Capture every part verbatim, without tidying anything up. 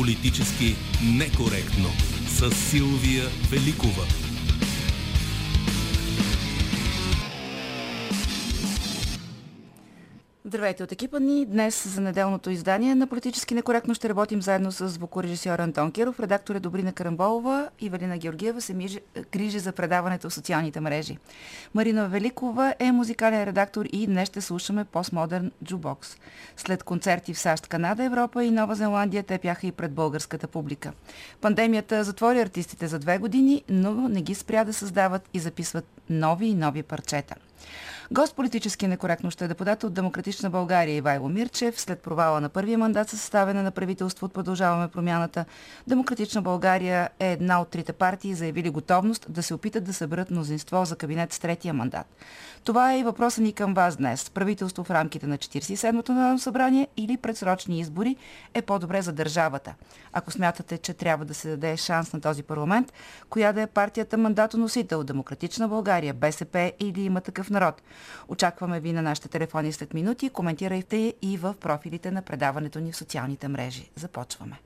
Политически некоректно с Силвия Великова. Здравейте от екипа ни. Днес за неделното издание на Политически некоректно ще работим заедно с звукорежисьор Антон Киров, редактор е Добрина Карамболова и Валина Георгиева се мижи, грижи за предаването в социалните мрежи. Марина Великова е музикален редактор и днес ще слушаме постмодерн джубокс. След концерти в САЩ, Канада, Европа и Нова Зеландия, те пяха и пред българската публика. Пандемията затвори артистите за две години, но не ги спря да създават и записват нови и нови парчета. Гост политически некоректно ще е депутат от Демократична България Ивайло Мирчев. След провала на първия мандат със съставяне на правителство от Продължаваме промяната, Демократична България е една от трите партии, заявили готовност да се опитат да съберат мнозинство за кабинет с третия мандат. Това е и въпросът ни към вас днес. Правителство в рамките на четиридесет и седмото Народно събрание или предсрочни избори е по-добре за държавата. Ако смятате, че трябва да се даде шанс на този парламент, коя да е партията мандатоносител, Демократична България, БСП или Има такъв народ? Очакваме ви на нашите телефони след минути. Коментирайте и в профилите на предаването ни в социалните мрежи. Започваме.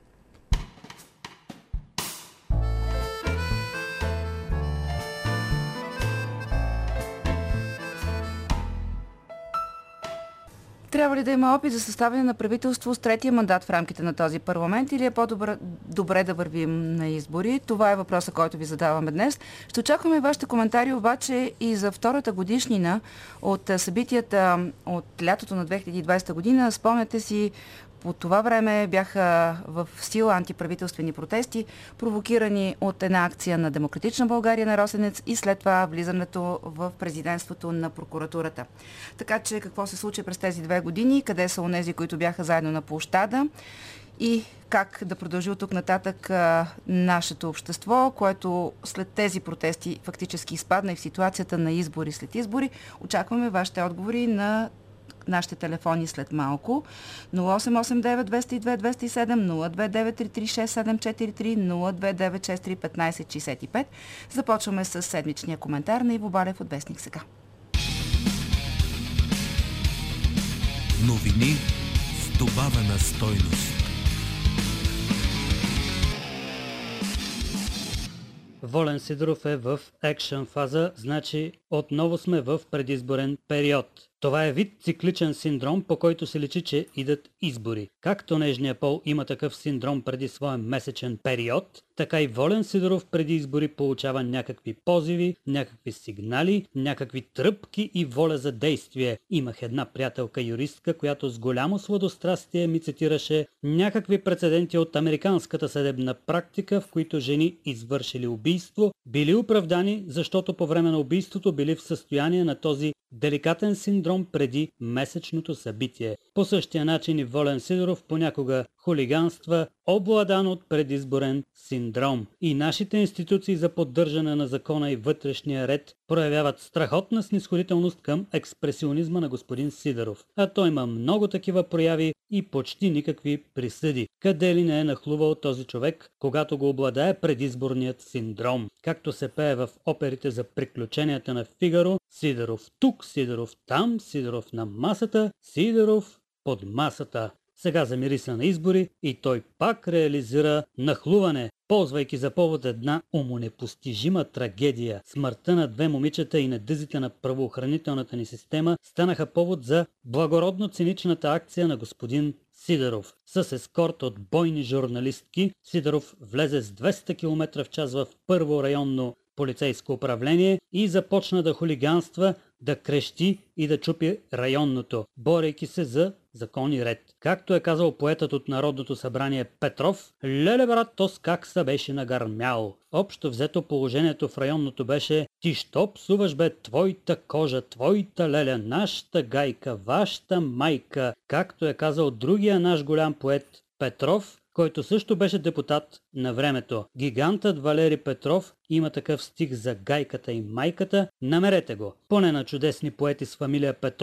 Трябва ли да има опит за съставяне на правителство с третия мандат в рамките на този парламент или е по-добре добре да вървим на избори? Това е въпросът, който ви задаваме днес. Ще очакваме вашите коментари обаче и за втората годишнина от събитията от лятото на две хиляди и двадесета година. Спомняте си, по това време бяха в сила антиправителствени протести, провокирани от една акция на Демократична България на Росенец и след това влизането в президентството на прокуратурата. Така че какво се случи през тези две години, къде са онези, които бяха заедно на площада и как да продължи от тук нататък а, нашето общество, което след тези протести фактически изпадна и в ситуацията на избори след избори. Очакваме вашите отговори на нашите телефони след малко. нула осем осем девет двеста и две двеста и седем, нула две девет три три шест седем четири три, нула две девет шест три петнайсет шейсет и пет. Започваме с седмичния коментар на Иво Балев от Вестник сега. Новини с добавена стойност. Волен Сидеров е в екшън фаза, значи отново сме в предизборен период. Това е вид цикличен синдром, по който се личи, че идат избори. Както нежния пол има такъв синдром преди своя месечен период, така и Волен Сидеров преди избори получава някакви позиви, някакви сигнали, някакви тръпки и воля за действие. Имах една приятелка юристка, която с голямо сладострастие ми цитираше някакви прецеденти от американската съдебна практика, в които жени извършили убийство, били оправдани, защото по време на убийството били в състояние на този деликатен синдром преди месечното събитие. По същия начин и Волен Сидеров понякога хулиганства, обладан от предизборен синдром. И нашите институции за поддържане на закона и вътрешния ред проявяват страхотна снисходителност към експресионизма на господин Сидеров. А той има много такива прояви и почти никакви присъди. Къде ли не е нахлувал този човек, когато го обладае предизборният синдром? Както се пее в оперите за приключенията на Фигаро, Сидеров тук, Сидеров там, Сидеров на масата, Сидеров под масата. Сега замириса на избори и той пак реализира нахлуване, ползвайки за повод една умонепостижима трагедия. Смъртта на две момичета и недъзите на правоохранителната ни система станаха повод за благородно циничната акция на господин Сидеров. С ескорт от бойни журналистки Сидеров влезе с двеста километра в час в първо районно полицейско управление и започна да хулиганства, да крещи и да чупи районното, борейки се за закон и ред. Както е казал поетът от Народното събрание Петров, леле брат, тос как се беше нагърмял. Общо взето положението в районното беше: ти що псуваш бе, твоята кожа, твоята леля, нашата гайка, вашата майка. Както е казал другия наш голям поет Петров, който също беше депутат на времето. Гигантът Валери Петров има такъв стих за гайката и майката. Намерете го. Поне на чудесни поети с фамилия Петров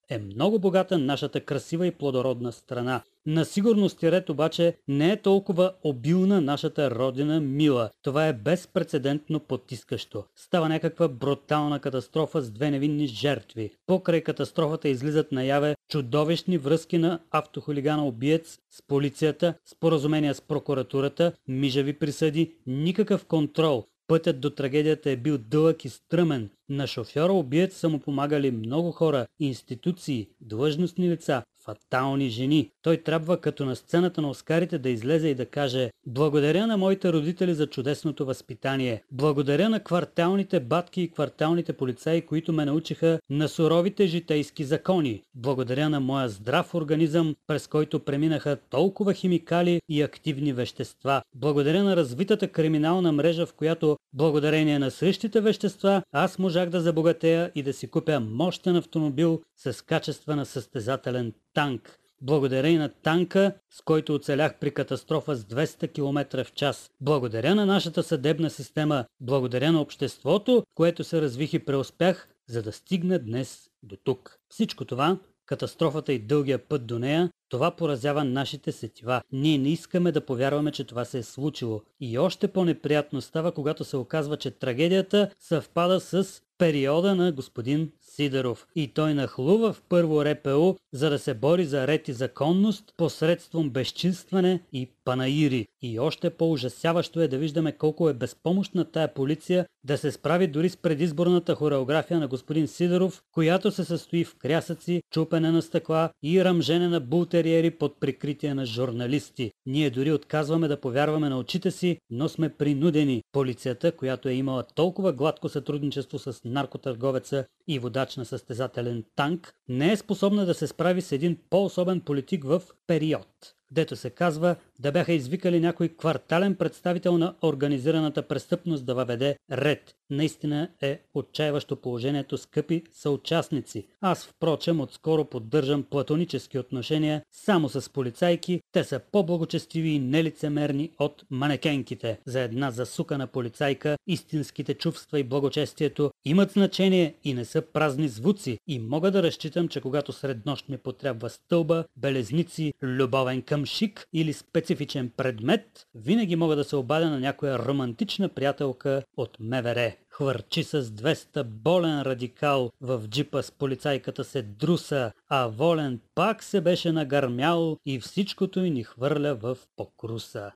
е много богата нашата красива и плодородна страна. На сигурност и ред обаче не е толкова обилна нашата родина мила. Това е безпрецедентно потискащо. Става някаква брутална катастрофа с две невинни жертви. Покрай катастрофата излизат наяве чудовищни връзки на автохулигана-убиец с полицията, споразумения с прокуратурата, мижави присъди, никакъв контрол. Пътят до трагедията е бил дълъг и стръмен. На шофьора-убиец са му помагали много хора, институции, длъжностни лица, фатални жени. Той трябва като на сцената на Оскарите да излезе и да каже: благодаря на моите родители за чудесното възпитание. Благодаря на кварталните батки и кварталните полицаи, които ме научиха на суровите житейски закони. Благодаря на моя здрав организъм, през който преминаха толкова химикали и активни вещества. Благодаря на развитата криминална мрежа, в която благодарение на същите вещества аз можах да забогатея и да си купя мощен автомобил с качества на състезателен танк. Благодаря и на танка, с който оцелях при катастрофа с двеста километра в час. Благодаря на нашата съдебна система. Благодаря на обществото, което се развих и преуспях, за да стигна днес до тук. Всичко това, катастрофата и дългия път до нея, това поразява нашите сетива. Ние не искаме да повярваме, че това се е случило. И още по-неприятно става, когато се оказва, че трагедията съвпада с периода на господин Сидеров. И той нахлува в първо РПУ, за да се бори за ред и законност посредством безчинстване и панаири. И още по-ужасяващо е да виждаме колко е безпомощна тая полиция да се справи дори с предизборната хореография на господин Сидеров, която се състои в крясъци, чупене на стъкла и ръмжене на бултериери под прикритие на журналисти. Ние дори отказваме да повярваме на очите си, но сме принудени. Полицията, която е имала толкова гладко сътрудничество с наркотърговеца и водач на състезателен танк, не е способна да се справи с един по-особен политик в период. Дето се казва, да бяха извикали някой квартален представител на организираната престъпност да въведе ред. Наистина е отчаиващо положението, скъпи съучастници. Аз, впрочем, отскоро поддържам платонически отношения само с полицайки. Те са по-благочестиви и нелицемерни от манекенките. За една засукана полицайка истинските чувства и благочестието имат значение и не са празни звуци. И мога да разчитам, че когато сред нощ ми потрябва стълба, белезници, любовен къмшик или специфичен предмет, винаги мога да се обадя на някоя романтична приятелка от МВР. Хвърчи с двеста болен радикал, в джипа с полицайката се друса, а Волен пак се беше нагърмял и всичкото й ни хвърля в покруса.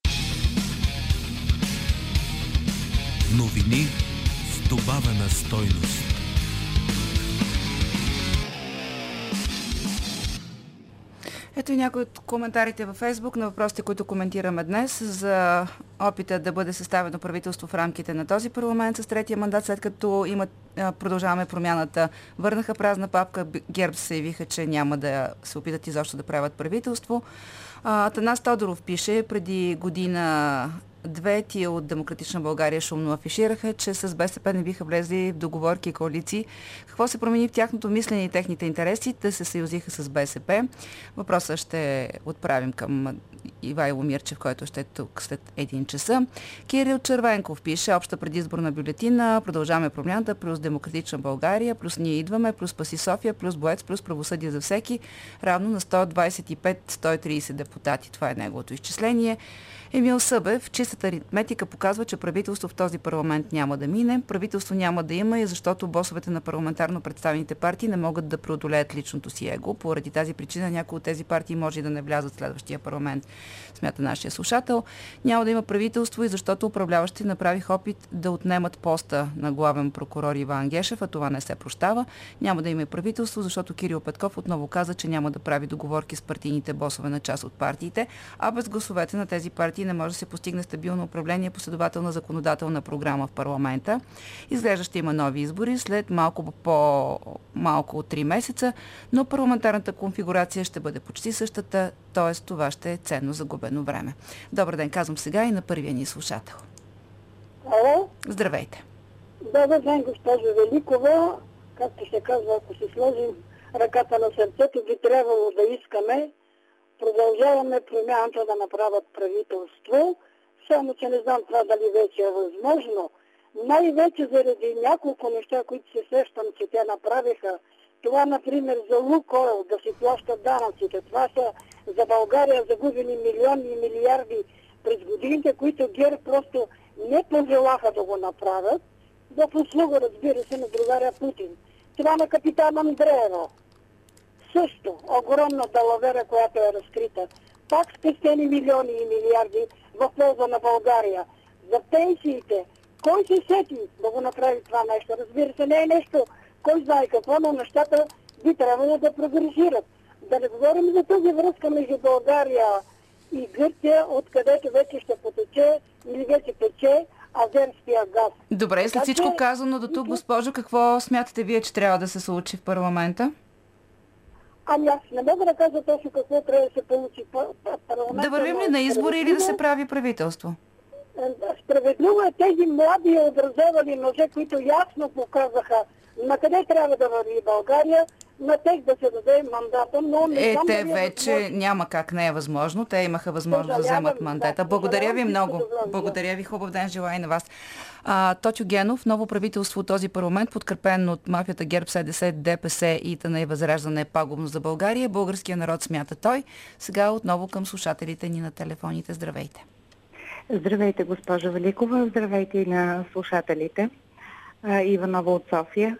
Новини с добавена стойност. Ето и някои от коментарите във Фейсбук на въпросите, които коментираме днес за опита да бъде съставено правителство в рамките на този парламент с третия мандат, след като имат, продължаваме промяната. Върнаха празна папка, ГЕРБ се явиха, че няма да се опитат изобщо да правят правителство. Атанас Тодоров пише: преди година две тия от Демократична България шумно афишираха, че с БСП не биха влезли в договорки и коалиции. Какво се промени в тяхното мислене и техните интереси? Те се съюзиха с БСП. Въпросът ще отправим към Ивайло Мирчев, който ще е тук след един часа. Кирил Червенков пише: обща предизборна бюлетина, продължаваме промяната, плюс Демократична България, плюс Ние идваме, плюс Спаси София, плюс Боец, плюс Правосъдие за всеки, равно на сто двадесет и пет до сто тридесет депутати. Това е неговото изчисление. Емил Събев: чистата аритметика показва, че правителство в този парламент няма да мине. Правителство няма да има и защото босовете на парламентарно представените партии не могат да преодолеят личното си его. Поради тази причина някои от тези партии може и да не влязат в следващия парламент, смята нашия слушател. Няма да има правителство и защото управляващи направих опит да отнемат поста на главен прокурор Иван Гешев, а това не се прощава. Няма да има и правителство, защото Кирил Петков отново каза, че няма да прави договорки с партийните босове на част от партиите, а без гласовете на тези партии не може да се постигне стабилно управление, последователна законодателна програма в парламента. Изглежда ще има нови избори след малко по-малко от три месеца, но парламентарната конфигурация ще бъде почти същата, т.е. това ще е ценно загубено време. Добър ден, казвам сега и на първия ни слушател. Ало? Здравейте. Добър ден, госпожо Великова. Както се казва, ако си сложим ръката на сърцето, би трябвало да искаме продължаваме промяната да направят правителство, само че не знам това дали вече е възможно. Най-вече заради няколко неща, които се сещам, че те направиха Това, например, за Лукойл да си плащат данъците. Това са за България загубени милиони и милиарди през годините, които ГЕРБ просто не пожелаха да го направят. В услуга, разбира се, на другаря Путин. Това на капитан Андреево. Също огромна далавера, която е разкрита. Пак спестени милиони и милиарди в полза на България. За пенсиите. Кой се сети да го направи това нещо? Разбира се, не е нещо, кой знае какво, но нещата би трябвало да прогресират. Да не говорим за тази връзка между България и Гърция, откъдето вече ще потече или вече тече азерския газ. Добре, след всичко казано до тук, госпожо, какво смятате вие, че трябва да се случи в парламента? Ами аз не мога да кажа точно какво трябва да се получи в парламента. Да вървим ли на избори или да се прави правителство? Справедливо е тези млади образовани мъже, които ясно показаха на къде трябва да върви България, на тех да се даде мандата, но не Е, знам те дали е вече възможно. няма как не е възможно. Те имаха възможност да Съжалявам, вземат мандата. да. Благодаря ви Съжалявам, много. всичко добро. Благодаря ви. Хубав ден желая и на вас. А, Тотю Генов, ново правителство от този парламент, подкрепен от мафията ГЕРБ, СДС, ДПС, ИТН и Възраждане е пагубно за България. Българския народ смята той. Сега отново към слушателите ни на телефоните. Здравейте. Здравейте, госпожа Великова. Здравейте и на слушателите. А, Иванова от София.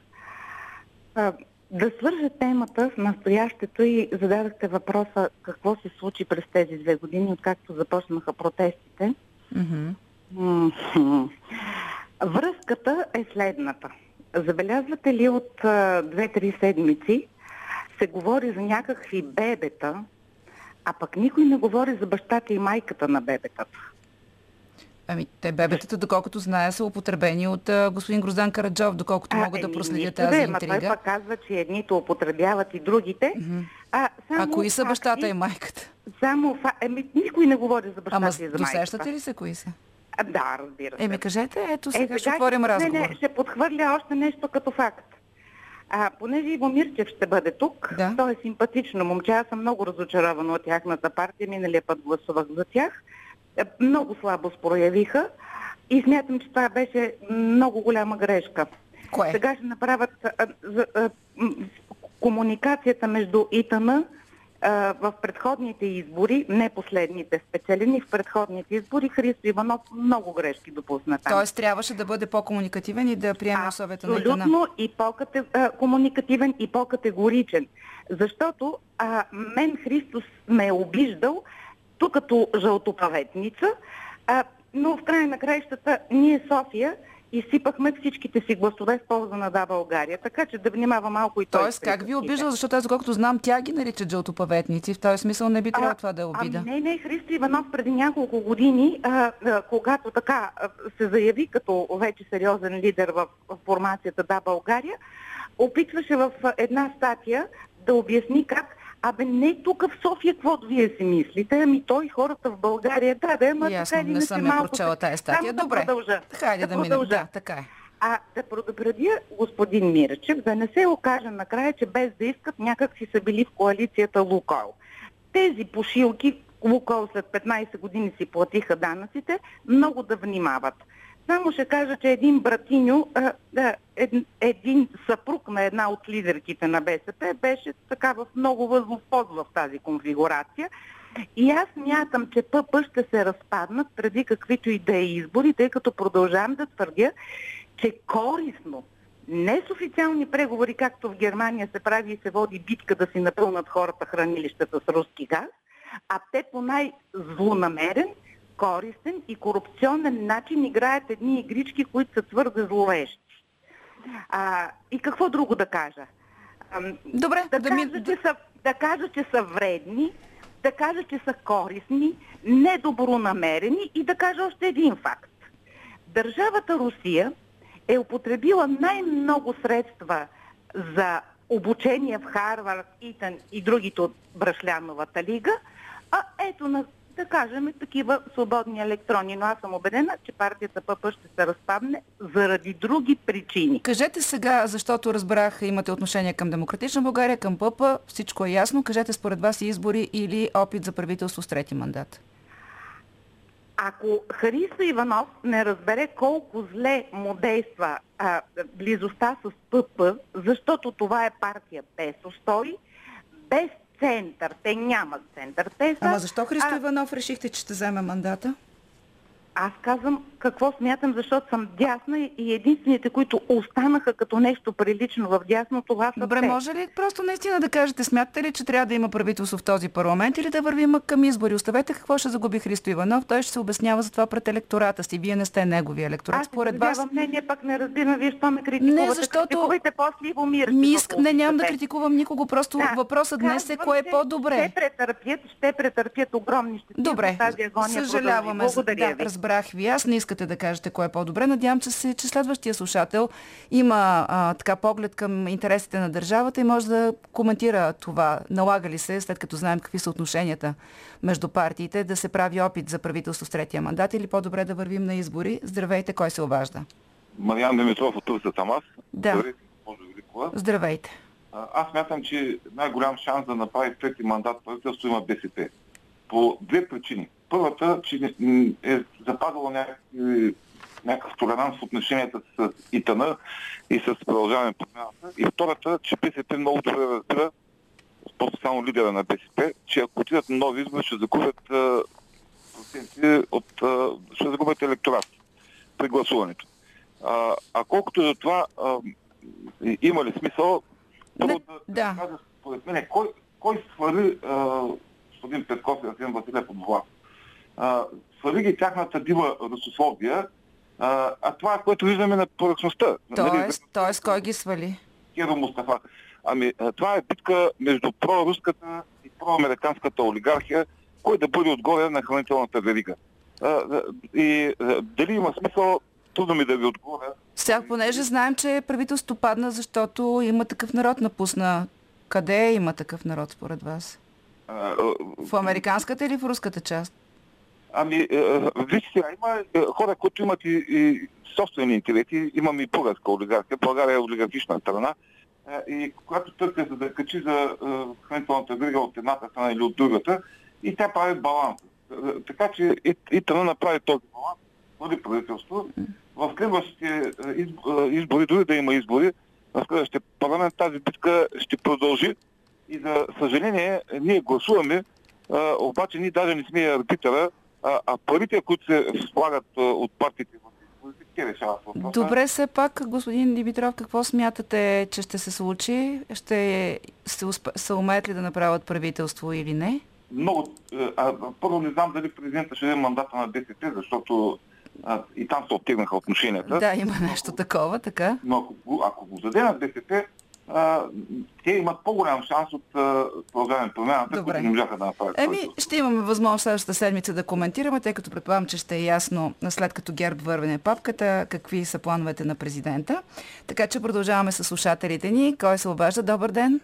А, да свържа темата с настоящето и зададахте въпроса какво се случи през тези две години, откакто започнаха протестите. Mm-hmm. М-м-м. Връзката е следната. Забелязвате ли от а, две-три седмици се говори за някакви бебета, а пък никой не говори за бащата и майката на бебетата. Ами, те бебетата, доколкото зная, са употребени от а, господин Гроздан Караджов, доколкото могат да проследят тази да, интрига. Той пък казва, че едните употребяват и другите. Mm-hmm. А, само а кои са факти, бащата и майката? Само фа... Еми, никой не говори за бащата Ама и за майката. досещате ли се кои са? А, да, разбира се. Еми, кажете, ето сега е, ще отворим разговор. Не, не, ще подхвърля още нещо като факт. А, понеже Иво Мирчев ще бъде тук, да. той е симпатично момче, аз съм много разочарована от тяхната партия, миналия път гласувах за тях. Много слабо проявиха и смятам, че това беше много голяма грешка. Кое? Сега ще направят а, за, а, м, комуникацията между ИТН а, в предходните избори, не последните спечелени, в предходните избори Христо Иванов много грешки допусна там. Тоест трябваше да бъде по-комуникативен и да приеме условията на ИТН. Абсолютно и по-комуникативен и по-категоричен. Защото а, мен Христос ме е обиждал тук като жълтопаветница, а, но в края на краищата ние София изсипахме всичките си гласове в полза на Да, България. Така че да внимава малко и той. Тоест, как ви обиждал? Защото аз, колкото знам, тя ги нарича жълтопаветници. В този смисъл не би трябвало това да е обида. Ами не, не, Христо Иванов преди няколко години, а, а, когато така а, се заяви като вече сериозен лидер в, в формацията Да, България, опитваше в една статия да обясни как абе не тук в София, каквото вие си мислите, ами той хората в България, да, да, ама Ясно, така или не иначе съм я малко... прочела тая статия. Да Добре, продължа. хайде да, да минем. Да, така е. А да предупредя господин Мирчев, да не се окаже накрая, че без да искат някак си са били в коалицията Лукойл. Тези пошилки, Лукойл след петнайсет години си платиха данъците, много да внимават. Само ще кажа, че един братиньо, един съпруг на една от лидерките на БСП беше така в много възлов поз в тази конфигурация. И аз мятам, че ПП ще се разпаднат преди каквито и да е избори, тъй като продължавам да твърдя, че корисно, не с официални преговори, както в Германия се прави и се води битка да си напълнат хората хранилищата с руски газ, а те по най-злонамерен, користен и корупционен начин играят едни игрички, които са твърде зловещи. А, и какво друго да кажа? А, Добре, да, да, кажа, ми... че са, да кажа, че са вредни, да кажа, че са корисни, недобронамерени и да кажа още един факт. Държавата Русия е употребила най-много средства за обучение в Харвард, Итън и другите от Брашляновата лига, а ето на, да кажем, такива свободни електрони. Но аз съм убедена, че партията ПП ще се разпадне заради други причини. Кажете сега, защото разбрах, имате отношение към Демократична България, към ПП, всичко е ясно. Кажете според вас избори или опит за правителство с трети мандат? Ако Христо Иванов не разбере колко зле му действа а, близостта с ПП защото това е партия без устой, без център. Те нямат център. Те са, Ама защо Христо а... Иванов решихте, че ще вземе мандата? Аз казвам какво смятам, защото съм дясна и единствените, които останаха като нещо прилично в дясно, това са Добре, те. може ли просто наистина да кажете, смятате ли, че трябва да има правителство в този парламент или да вървим към избори? Оставете какво ще загуби Христо Иванов, той ще се обяснява за това пред електората си. Вие не сте неговия електорат. Аз Според вас... не, не, пак не разбирам, вие що ме критикувате. Не, защото... Критикувайте после Иво Мирчев. Ми иск... Не, нямам да критикувам никого, просто да, въпросът днес е кое е по-добре. Ще претърпят, ще претърпят огромни щети. Добре, тази агония съжаляваме. Благодаря да, ви. разбрах ви. Аз не искате да кажете кое е по-добре. Надявам се, че следващия слушател има а, така поглед към интересите на държавата и може да коментира това. Налага ли се, след като знаем какви са отношенията между партиите, да се прави опит за правителство с третия мандат или по-добре да вървим на избори? Здравейте, кой се обажда? Мариан Димитров от Турция съм аз. Да. Здравейте, госпожо Великова. Здравейте. Аз смятам, че най-голям шанс да направи трети мандат правителство има БСП. По две причини. Първата, че е запазила някакви, някакъв толеранс в отношенията с ИТН и с продължаване промяната. И втората, че БСП много добре разбира, по-специално лидера на БСП, че ако отидат на нови избори, ще загубят проценти от... ще загубят електорат при гласуването. А, а колкото за това а, има ли смисъл, първо да, да. да кажа според мен, кой, кой свали господин Петков и Асен Василев от власт? Свали ги тяхната дива русофобия, а, а това е което виждаме на повърхността. Тоест, тоест кой ги свали? Киро Мустафа. Ами, това е битка между проруската и проамериканската олигархия, кой да бъде отгоре на хранителната верига. А, и а, дали има смисъл, трудно ми да ви отговоря. Сега, понеже знаем, че правителството падна, защото има такъв народ напусна. Къде има такъв народ според вас? А, а, в американската или в руската част? Ами, вижте сега, има хора, които имат и, и собствени интереси, имаме и българска олигархия. България е олигархична страна. И когато търка за да качи за хранителната верига от едната страна или от другата, и тя прави баланс. Така че и, и тъна направи този баланс, води правителство. В следващите избори, дори да има избори, в следващия парламент тази битка ще продължи. И за съжаление, ние гласуваме, а, обаче ние даже не сме арбитъра, а, а парите, които се слагат а, от партиите в изборите, те решават въпроса. Добре, все пак, господин Димитров, какво смятате, че ще се случи? Ще се, усп... се умеят ли да направят правителство или не? Много. А, първо не знам дали президента ще даде мандата на БСП, защото а, и там се оттегнаха отношенията. Да, има нещо такова, така. Но ако, ако го даде на БСП, а, те имат по-голям шанс от продължаване промяната, които не можаха да направят. Еми, ще имаме възможност следващата седмица да коментираме, тъй като предполагам, че ще е ясно, след като ГЕРБ вървне папката, какви са плановете на президента. Така че продължаваме с слушателите ни. Кой се обажда? Добър ден!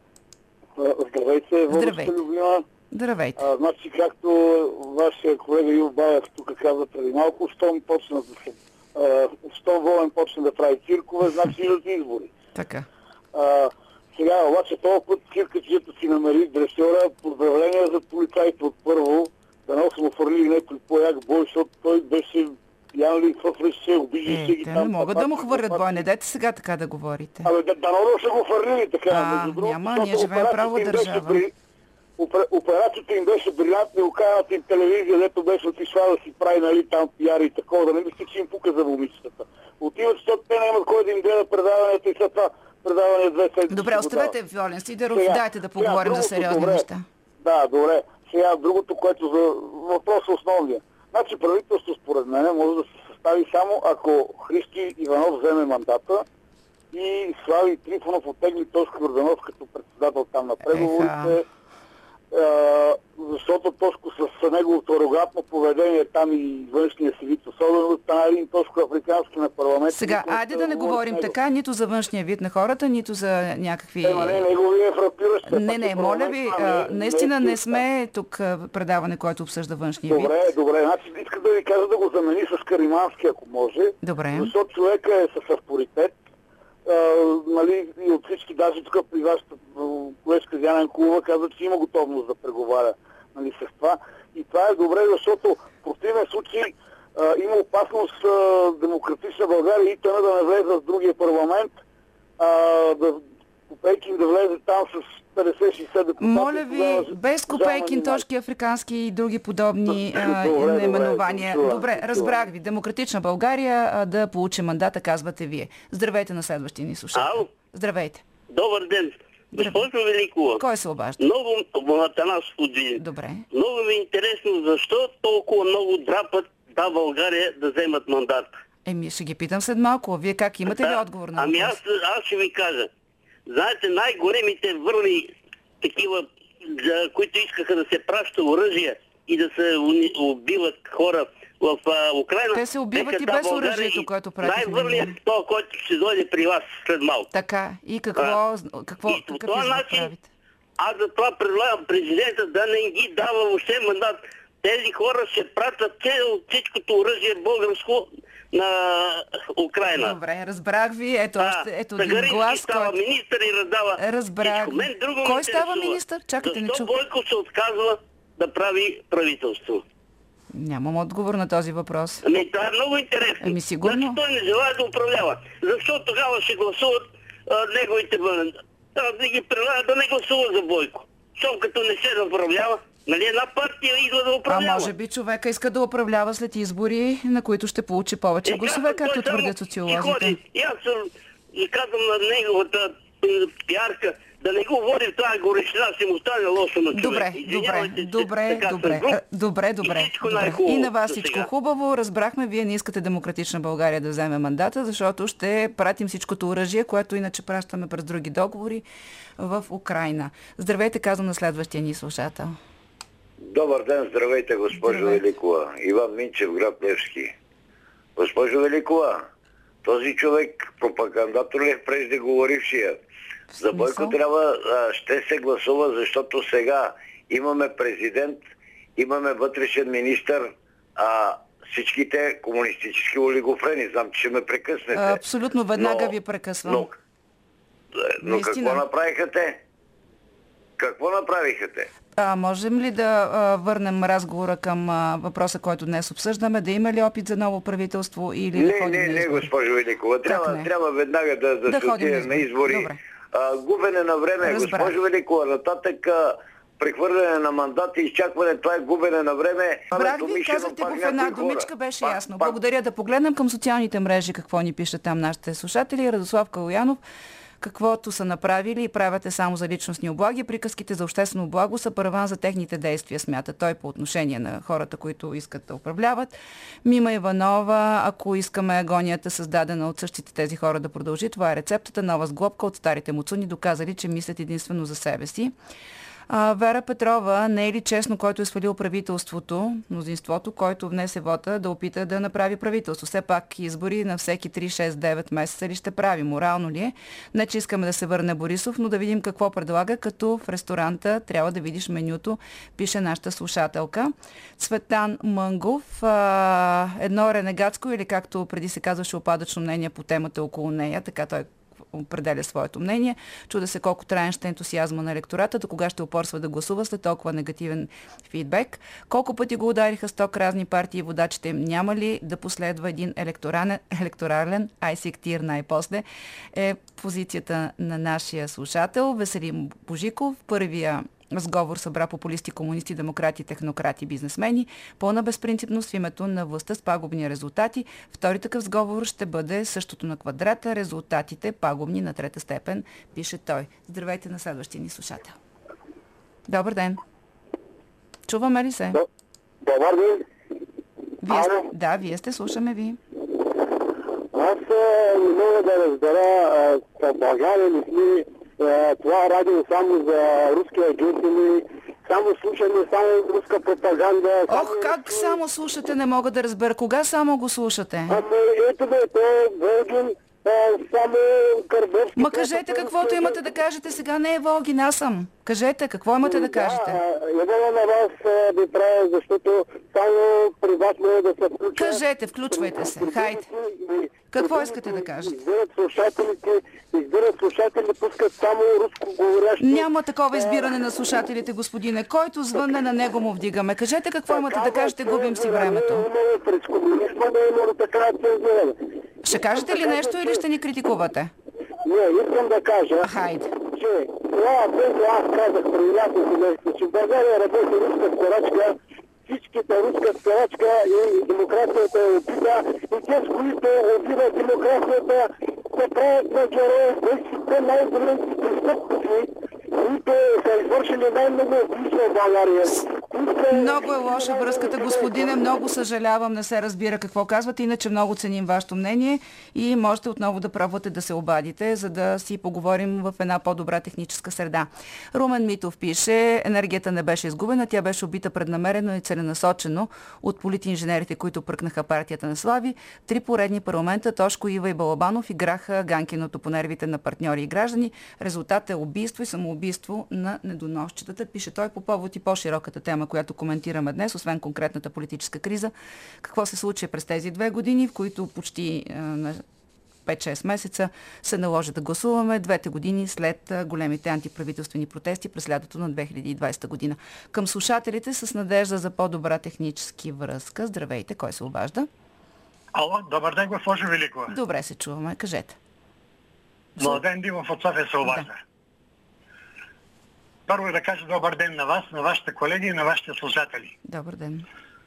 Здравейте, Здравейте. Любима. Здравейте. А, значи, както вашия колега Ил Баев тук каза преди малко, щом почна да се... щом Волен почна да прави циркове, значи идват избори. Така. А, сега, обаче, този път циркачето си намери дресьора. Поздравления за полицайите от първо. Да не съм офърлили някой по-як бой, защото той беше пиян ли, какво се обижи се ги там. там. Не могат да му хвърлят папа. бой, не дайте сега така да говорите. Абе, да, да много са го фърлили така. А, между другото, няма, ние живеем право държава. При... Операцията им беше брилянтна, оканата им телевизия, дето беше отишла да си прави, нали, там пиари и такова, да не мисли, че им пука за момичетата. Отиват, защото те нямат кой да им гледа предаването и след това предаване две седмици. Добре, оставете Волен Сидеров, сега, дайте да поговорим сега, за сериозни добре, неща. Да, добре. Сега другото, което за въпрос основния. Значи правителство според мен може да се състави само ако Христи Иванов вземе мандата и Слави Трифонов оттегли Тошко Йорданов като председател там на преговорите. Uh, защото Тошко с неговото арогантно поведение там и външния си вид, особено стана един Тошко африкански на парламент. Сега, айде да не говорим така, нито за външния вид на хората, нито за някакви... Ема не, неговия е фрапиращ. Не, не, моля ви, а, наистина не сме тук предаване, което обсъжда външния вид. Добре, добре, значи иска да ви кажа да го замени с Каримански, ако може. Добре. Защото човека е с авторитет. Uh, нали, и от всички, даже тук при вашата колежка Диана Янкулова каза, че има готовност да преговаря, нали, с това. И това е добре, защото в противен случай uh, има опасност uh, демократична България и тъна да не влезе в другия парламент а, да Копейкин да влезе там с петдесет-шейсет депутати. Моля ви, без Копейкин, точки африкански и други подобни а, добре, наименования. добре, Добре, чува. разбрах ви. Демократична България а, да получи мандата, казвате вие. Здравейте на следващия ни слушател. Ало. Здравейте. Добър ден. Госпожо Великова. Кой се обажда? Много Атанас Подвин. Добре. Много ми е интересно защо толкова много драпат да България да вземат мандат. Еми, ще ги питам след малко. Вие как имате ли отговор на Ами въпрос? аз, аз ще ви кажа. Знаете, най-големите върли такива, за които искаха да се праща оръжие и да се убиват хора в а, Украина. Те се убиват и без оръжието, което пратихме. Най-върният е то, който ще дойде при вас след малко. Така. И какво, А, какво и по какъв този извод начин правите? аз за това предлагам президента да не ги дава въобще мандат. Тези хора ще пратят всичкото оръжие българско на Украина. Добре, разбрах ви. Ето, А, още, ето един Тагарински глас, става който... министър и раздава Разбрах всичко. ви. Мен друго ме Кой става интересува. министър? Чакайте, не Защо чух. Бойко се отказва да прави правителство? Нямам отговор на този въпрос. Ами това е много интересно. Ами, сигурно. Значи той не желая да управлява. Защо тогава ще гласуват а, неговите бъден? Да ги предлагат да не гласуват за Бойко. Щом като не се да управлява, нали една партия идва да А управлява. може би човека иска да управлява след избори, на които ще получи повече Е, гласове, както както той само твърдят си социолозите. ходи. И аз съм и казвам на неговата м, пиарка да не го води в тази горещина, си му стане лошо на човек. Добре, Извинявайте, че добре, така добре, съм груб. добре, добре, добре. И всичко добре. най-хубаво И на вас за всичко сега. хубаво. Разбрахме, вие не искате Демократична България да вземе мандата, защото ще пратим всичкото оръжие, което иначе пращаме през други договори в Украйна. Здравейте, казвам на следващия ни слушател. Добър ден, здравейте, госпожо Здравейте. Великова. Иван Минчев, град Левски. Госпожо Великова, този човек, пропагандатор ли е преждеговорившия? За Бойко Смисъл? трябва, а, ще се гласува, защото сега имаме президент, имаме вътрешен министър, а всичките комунистически олигофрени. Знам, че ще ме прекъснете. Абсолютно, веднага Но- ви прекъсвам. Но, но Наистина. какво направиха те? Какво направиха те? А, можем ли да а, върнем разговора към а, въпроса, който днес обсъждаме? Да има ли опит за ново правителство или да Не, ходим не, на не, избори? госпожо Великова. Трябва, не? трябва веднага да, да, Да се ходим на отидем на избори. избори. Добре. А, губене на време, Разбрах. госпожо Великова. Нататък а, прехвърляне на мандати, изчакване, това е губене на време. Брах Ами, ви, умишлено казахте пак го в една някои хора. думичка, беше Пак- ясно. пак- Благодаря. Да погледнем към социалните мрежи, какво ни пишат там нашите слушатели. Радослав Калоянов, каквото са направили и правят е само за личностни облаги. Приказките за обществено благо са параван за техните действия, смята той по отношение на хората, които искат да управляват. Мима Иванова, ако искаме агонията, създадена от същите тези хора, да продължи, това е рецептата. Нова сглобка от старите муцуни, доказали, че мислят единствено за себе си. А, Вера Петрова, не е ли честно, който е свалил правителството, мнозинството, който внесе вота, да опита да направи правителство? Все пак избори на всеки три, шест, девет месеца ли ще прави? Морално ли е? Не, че искаме да се върне Борисов, но да видим какво предлага, като в ресторанта трябва да видиш менюто, пише нашата слушателка. Цветан Мънгов, а, едно ренегатско или както преди се казваше опадъчно мнение по темата около нея, така той определя своето мнение. Чуда се колко траен ще е ентусиазма на електората, до кога ще упорства да гласува след толкова негативен фидбек. Колко пъти го удариха сток разни партии и водачите им. Няма ли да последва един електорален, електорален айсектир най-после? Е позицията на нашия слушател Веселин Божиков. Първия сговор събра популисти, комунисти, демократи, технократи, бизнесмени. Пълна безпринципност в името на властта с пагубни резултати. Втори такъв сговор ще бъде същото на квадрата. Резултатите пагубни на трета степен, пише той. Здравейте на следващия ни слушател. Добър ден. Чуваме ли се? Добър ден. Вие, Ало? да, вие сте, слушаме ви. Аз а, не мога да разбера, а, в България ли сме а, това радио само за руски агенти ли, само слушаме само руска пропаганда. Ох, само как руски- само слушате, не мога да разбера. Кога само го слушате? Ами ето бе, то Волгин, а, само Кърбовски. Ма кажете каквото имате да кажете. Сега не е Волгин, аз съм. Кажете, какво имате да кажете? Да, явала на вас а, ви правя, защото само при вас може да се включа. Кажете, включвайте се. Хайде. Какво искате да кажете? Избират слушателите, избират слушатели, пускат само руско говорящи. Няма такова избиране на слушателите, господине. Който звънне, на него му вдигаме. Кажете какво имате да кажете, губим си времето. През комунизма не е имало такава цензура. Ще кажете ли нещо или ще ни критикувате? Не, искам да кажа, Хайде. че това, което аз казах преди няколко месеца, че в България работи руска крачка, всичките руска крачка и демокрацията е убита, и те, с които убиват демокрацията, се правят на герои, те най-големите престъпници, които са извършили най-много убийства в България. Много е лоша връзката, господине. Много съжалявам, не се разбира какво казвате. Иначе много ценим вашето мнение и можете отново да пробвате да се обадите, за да си поговорим в една по-добра техническа среда. Румен Митов пише: енергията не беше изгубена, тя беше убита преднамерено и целенасочено от политинженерите, които пръкнаха партията на Слави. Три поредни парламента Тошко, Ива и Балабанов играха ганкиното по нервите на партньори и граждани. Резултат е убийство и самоубийство на недоносчетата, пише той по повод и по-широката тема, която коментираме днес, освен конкретната политическа криза. Какво се случи през тези две години, в които почти на пет-шест месеца се наложи да гласуваме, двете години след големите антиправителствени протести през лятото на две хиляди и двадесета година. Към слушателите с надежда за по-добра технически връзка. Здравейте, кой се обажда? Ало, добър ден, госпожо Великова. Добре се чуваме, кажете. Младен Димов от София се обажда. Да. Първо да кажа добър ден на вас, на вашите колеги и на вашите слушатели. Добър ден.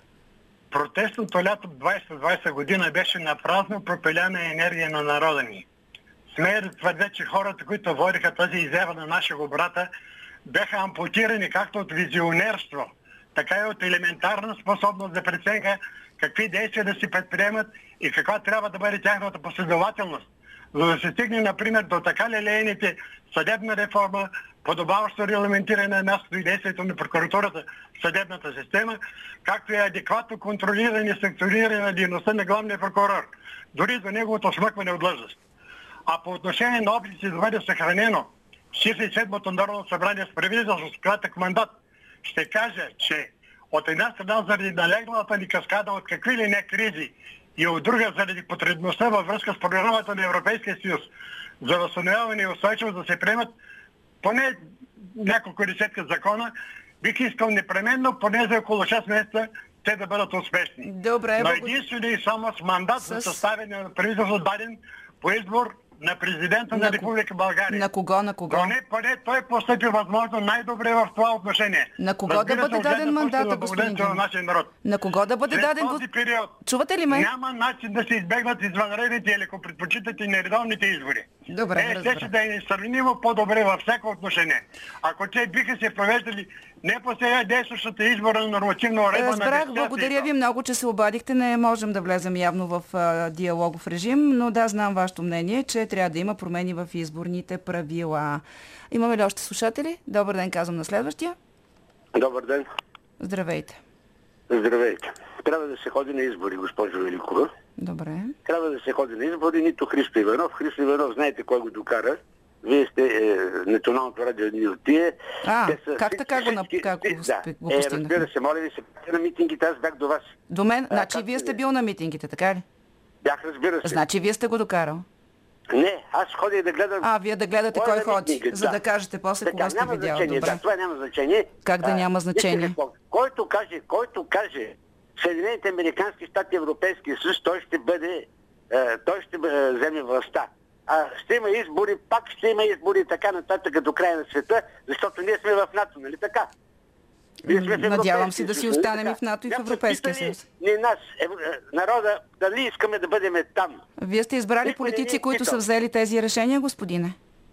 Протестното лято двадесета двадесета година беше на празно пропиляна енергия на народа ни. Смея да твърдя, че хората, които водиха тази изява на нашия брата, бяха ампутирани както от визионерство, така и от елементарна способност за преценка какви действия да си предприемат и каква трябва да бъде тяхната последователност, за да се стигне, например, до така лелеяните съдебна реформа, подобаващо регламентиране на мястото и действието на прокуратурата в съдебната система, както и адекватно контролиране и санкциониране на дейността на главния прокурор, дори до неговото смъкване от длъжност. А по отношение на опитите да бъде съхранено шестдесет и седмото Народно събрание с правителство с кратък мандат, ще кажа, че от една страна заради налегналата ни каскада от какви ли не кризи и от друга заради потребността във връзка с програмата на Европейския съюз за възстановяване и устойчивост да се приемат поне няколко десетка закона, бих искал непременно поне за около шест месеца те да бъдат успешни. Добре, но единствено и само с мандат с... за съставяне на правителство даден по избор на президента на, на Република България. На кого, на кого? Поне, поне той постъпи възможно най-добре в това отношение. На кого Разбира да бъде даден мандата, господин Димов? На, на кого да бъде След даден... този период Чувате ли ме? Няма начин да се избегнат извънредните или, ако предпочитате, нередовните избори. Добре, е, те ще да е несравнимо по-добре във всяко отношение. Ако те биха се провеждали не по сега действащата избора на нормативна уредба. Разбрах, благодаря ви много, че се обадихте. Не можем да влезем явно в а, диалогов режим, но да, знам вашето мнение, че трябва да има промени в изборните правила. Имаме ли още слушатели? Добър ден, казвам на следващия. Добър ден. Здравейте. Здравейте. Трябва да се ходи на избори, госпожо Великова. Добре. Трябва да се ходи на избори, нито Христо Иванов. Христо Иванов, знаете кой го докара. Вие сте е, националното радио ни от тие. А, Те са, как така го, всички, как го, да. го е, разбира се, моля ви се, на митингите, аз бях до вас. До мен? А, значи вие сте бил на митингите, така ли? Бях, разбира се. Значи вие сте го докарал? Не, аз ходя да гледам... А, вие да гледате кой ходи, митинги, за да. да кажете после така, кога сте видял. Значение, да, това няма значение. Как да а, няма значение? Който каже, който каже Съединените американски щати, Европейския съюз, той ще бъде, е, той ще бъде, вземе властта. А ще има избори, пак ще има избори и така нататък до края на света, защото ние сме в НАТО, нали така? Надявам се да си останем и в НАТО и в Европейския съюз. Не нас, е, народа, дали искаме да бъдем там. Вие сте избрали Никой политици, които са взели тези решения, господине?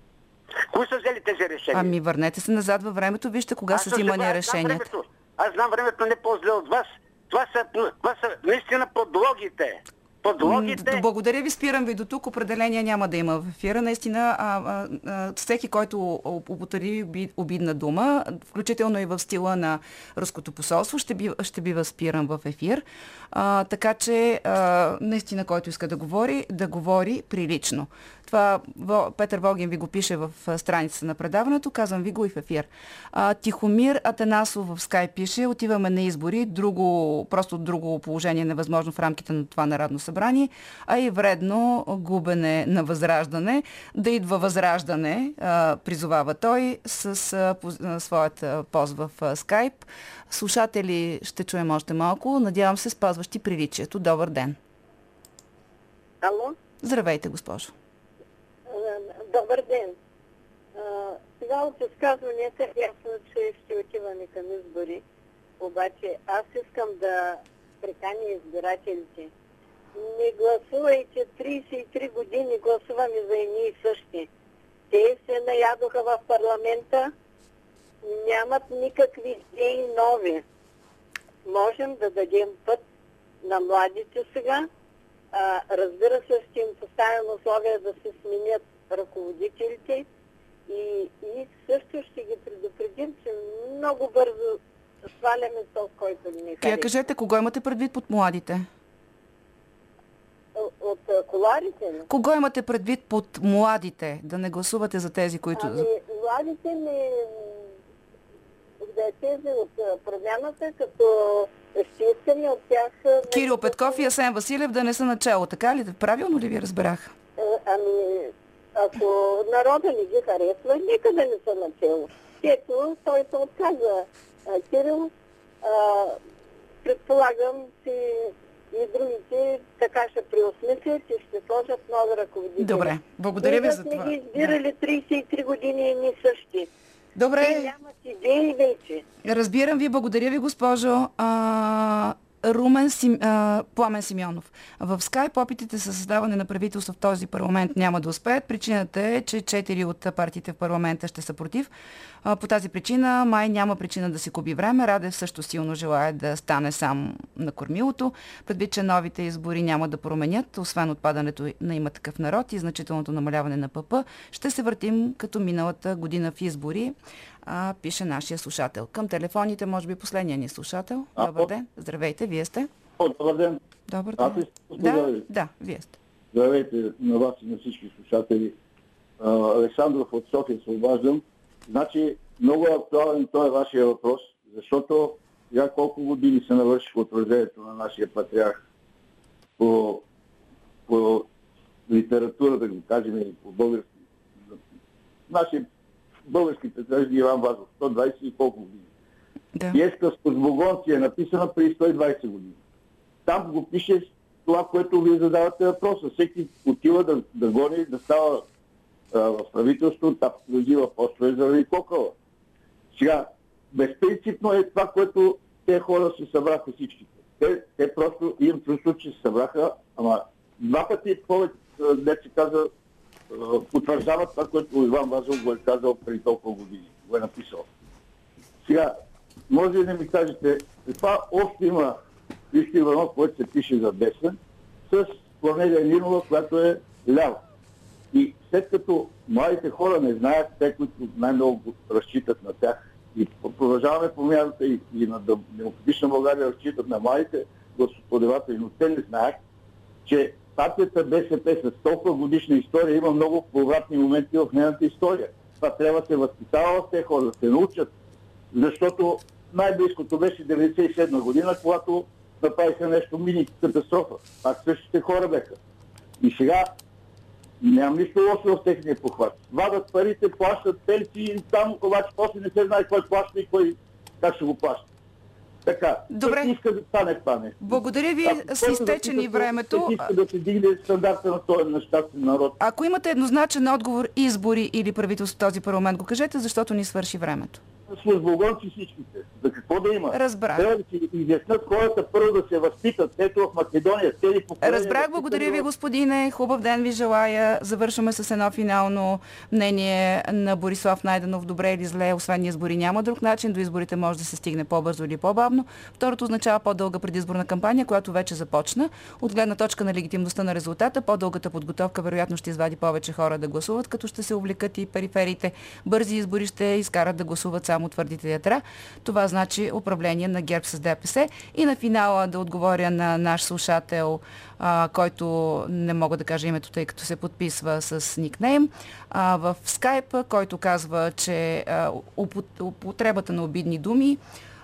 Кои са взели тези решения? Ами върнете се назад във времето, вижте кога са взимани решенията. Аз знам времето не по-зле от вас. Това са, това са наистина подлогите. Подлогите... Благодаря ви, спирам ви до тук. Определение няма да има в ефира. Наистина, а, а, а, всеки, който употреби обидна дума, включително и в стила на руското посолство, ще бива, ще бива спиран в ефир. А, така че, а, наистина, който иска да говори, да говори прилично. Това Петър Вогин ви го пише в страницата на предаването, казвам ви го и в ефир. А, Тихомир Атанасов в скайп пише: отиваме на избори, друго, просто друго положение невъзможно в рамките на това народно събрание, а и вредно губене на възраждане. Да идва възраждане, а, призовава той с а, по, а, своят а, пост в а, скайп. Слушатели ще чуем още малко. Надявам се, спазващи приличието. Добър ден. Ало? Здравейте, госпожо. Добър ден. А, сега от изказванията е ясно, че ще отиваме към избори. Обаче аз искам да приканя избирателите. Не гласувайте, трийсет и три години гласуваме за едни и същи. Те се наядоха в парламента, нямат никакви идеи нови. Можем да дадем път на младите сега. А, разбира се, ще им поставим условия да се сменят ръководителите и, и също ще ги предупредим, че много бързо сваляме тол, който ни харесва. Кая, кажете, кого имате предвид под младите? От, от коларите? Кого имате предвид под младите? Да не гласувате за тези, които... Ами, младите не... Да е тези от промяната, като ще искаме от тях... Кирил Петков и Асен Василев да не са начало, така ли? Правилно ли ви разбрах? Ами, ако народа не ги харесва, нека да не са начало. Ето, той се отказа. Кирил, а, предполагам, че и другите така ще преосмислят и ще сложат нови ръководители. Добре, благодаря ви за това. Ние сме ги избирали трийсет и три години и ни същи. Добре. Те нямат идеи вече. Разбирам ви, благодаря ви, госпожо. А, Румен Сим, а, Пламен Симеонов. В Скайп опитите за създаване на правителство в този парламент няма да успеят. Причината е, че четири от партиите в парламента ще са против. А, по тази причина май няма причина да си губи време. Радев също силно желая да стане сам на кормилото. Предвид, че новите избори няма да променят, освен отпадането на Има такъв народ и значителното намаляване на ПП, ще се въртим като миналата година в избори. А, пише нашия слушател. Към телефоните, може би последния ни слушател. А, Добър ден. Здравейте, вие сте. О, добър ден. Добър Аз ден. Да, да, вие сте. Здравейте на вас и на всички слушатели. А, Александров от София се обаждам. Значи, много актуален той е вашия въпрос, защото сега колко години се навършиха от рождението на нашия патриарх по, по литература, да го кажем, и по български. Нашия български патриарх Иван Вазов, сто двайсет и колко години. Да. Пиеска с Козбогонци е написана преди сто и двайсет години. Там го пише това, което вие задавате въпроса. Всеки отива да, да гони, да става а, в правителство, там да взива постове заради кокала. Сега, безпринципно е това, което те хора се събраха всичките. Те, те просто имам чувство, че се събраха, ама два пъти повече, не се каза, потвърждават това, което Иван Вазов го е казал преди толкова години. Го е написал. Сега, може ли да ми кажете, каква общо има Христо Иванов, който се пише за десен, с Корнелия Нинова, която е лява. И след като младите хора не знаят, те, които най-много разчитат на тях, и продължаваме промяната и, и на Демократична България разчитат на младите гласоподаватели, но те не знаят, че партията БСП с толкова годишна история има много повратни моменти в нейната история. Това трябва да се възпитава в тези хора, да се научат, защото най-близкото беше деветдесет и седма година, когато направиха нещо мини катастрофа. Пак същите хора беха. И сега нямам нищо лошо в техния похват. Вадат парите, плащат пенсии, там обаче после не се знае кой плаща и кой как ще го плаща. Така, добре. Иска да стане това нещо. Благодаря ви, с изтечени времето. Иска да се дигне стандарта на този нещастен народ. Ако имате еднозначен отговор, избори или правителство в този парламент, го кажете, защото ни свърши времето. Службогонци всичките. За какво да има? Разбрах. Трябва да си изяснят хората първо да се възпитат. Ето в Македония. Тези поколения... Разбрах, благодаря ви, господине. Хубав ден ви желая. Завършваме с едно финално мнение на Борислав Найденов. Добре или зле, освен избори няма друг начин. До изборите може да се стигне по-бързо или по-бавно. Второто означава по-дълга предизборна кампания, която вече започна. От гледна точка на легитимността на резултата, по-дългата подготовка вероятно ще извади повече хора да гласуват, като ще се увлекат и периферите. Бързи избори ще изкарат да гласуват само твърдите ятра. Това значи управление на ГЕРБ с ДПС. И на финала да отговоря на наш слушател, а, който не мога да кажа името, тъй като се подписва с никнейм, а, в скайп, който казва, че а, употребата на обидни думи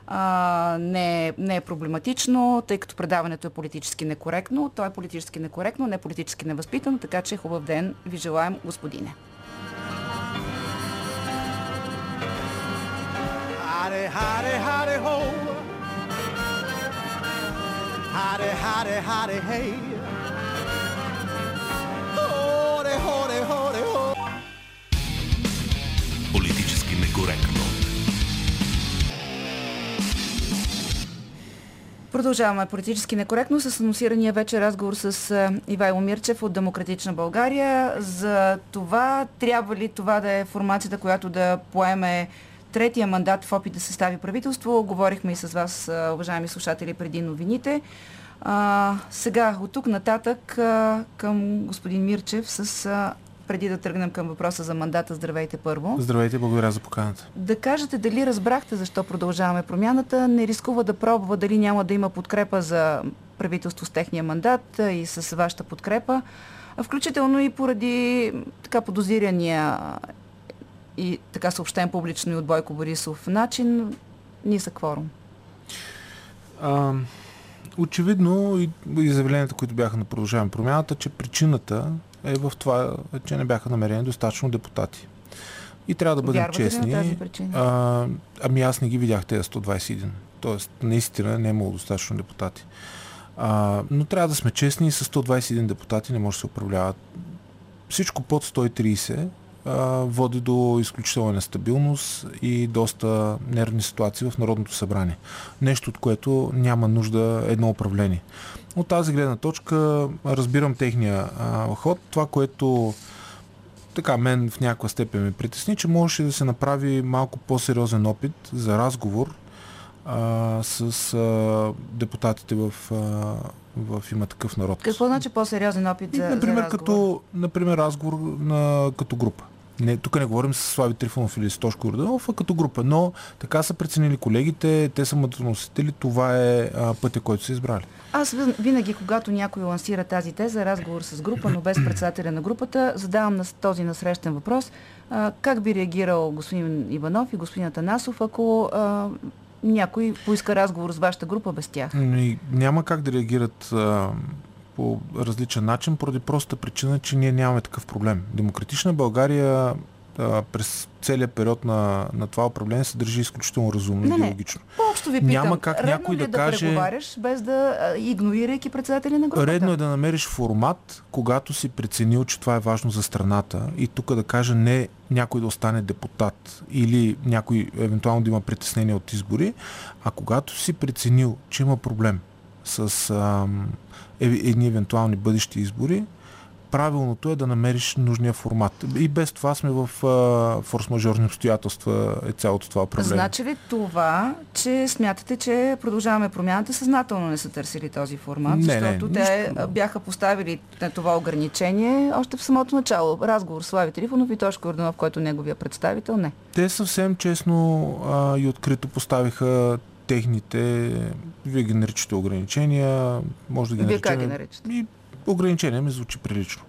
а, не, е, не е проблематично, тъй като предаването е политически некоректно. То е политически некоректно, не политически невъзпитано, така че хубав ден ви желаем, господине. Howdy, howdy, howdy, ho. Howdy, howdy, howdy, hey. Howdy, howdy, howdy, ho. Продължаваме политически некоректно с анонсирания вече разговор с Ивайло Мирчев от Демократична България за това, трябва ли това да е формацията, която да поеме третия мандат в опит да състави правителство. Говорихме и с вас, уважаеми слушатели, преди новините. А, сега, от тук нататък а, към господин Мирчев с... А, преди да тръгнем към въпроса за мандата, здравейте първо. Здравейте, благодаря за поканата. Да кажете дали разбрахте защо продължаваме промяната, не рискува да пробва дали няма да има подкрепа за правителство с техния мандат и с вашата подкрепа, включително и поради така подозирания и така съобщен публично и от Бойко Борисов начин, нисък кворум. А, очевидно и изявленията, които бяха на продължаваме промяната, че причината е в това, че не бяха намерени достатъчно депутати. И трябва да бъдем Вярвате честни. ли на тази причина? А, ами аз не ги видях тези сто двадесет и един. Тоест, наистина не е имало достатъчно депутати. А, но трябва да сме честни и с сто двадесет и един депутати не може да се управляват. Всичко под сто и тридесет а, води до изключителна нестабилност и доста нервни ситуации в Народното събрание. Нещо, от което няма нужда едно управление. От тази гледна точка разбирам техния а, ход. Това, което така мен в някаква степен ме притесни, че можеше да се направи малко по-сериозен опит за разговор а, с а, депутатите в, а, в Има такъв народ. Какво значи по-сериозен опит за, например, за разговор? Като, например, разговор на, като група. Не, тук не говорим с Слави Трифонов или с Тошко Йорданов, а като група. Но така са преценили колегите, те са мъдроносители, това е а, пътя, който са избрали. Аз винаги, когато някой лансира тази теза, разговор с група, но без председателя на групата, задавам на този насрещен въпрос. А, как би реагирал господин Иванов и господин Атанасов, ако а, някой поиска разговор с вашата група без тях? Няма как да реагират а, по различен начин, поради простата причина, че ние нямаме такъв проблем. Демократична България а, през целият период на, на това управление се държи изключително разумно не, и диалогично. По-общо ви питам, няма как някой редно ли да, да каже... преговаряш, без да а, игнорирайки председателя на групата? Редно е да намериш формат, когато си преценил, че това е важно за страната и тук да кажа не някой да остане депутат или някой евентуално да има притеснение от избори, а когато си преценил, че има проблем с ам, едни евентуални бъдещи избори, правилното е да намериш нужния формат. И без това сме в а, форс-мажорни обстоятелства е цялото това управление. Значи ли това, че смятате, че продължаваме промяната, съзнателно не са търсили този формат? Не, защото не, те нищо. бяха поставили на това ограничение още в самото начало. Разговор с Слави Трифонов и Тошко Йорданов, който неговия представител, не. Те съвсем честно а, и открито поставиха техните, вие ги наричате ограничения, може да ги вие наричаме... как ги наричате? И ограничение ми звучи прилично.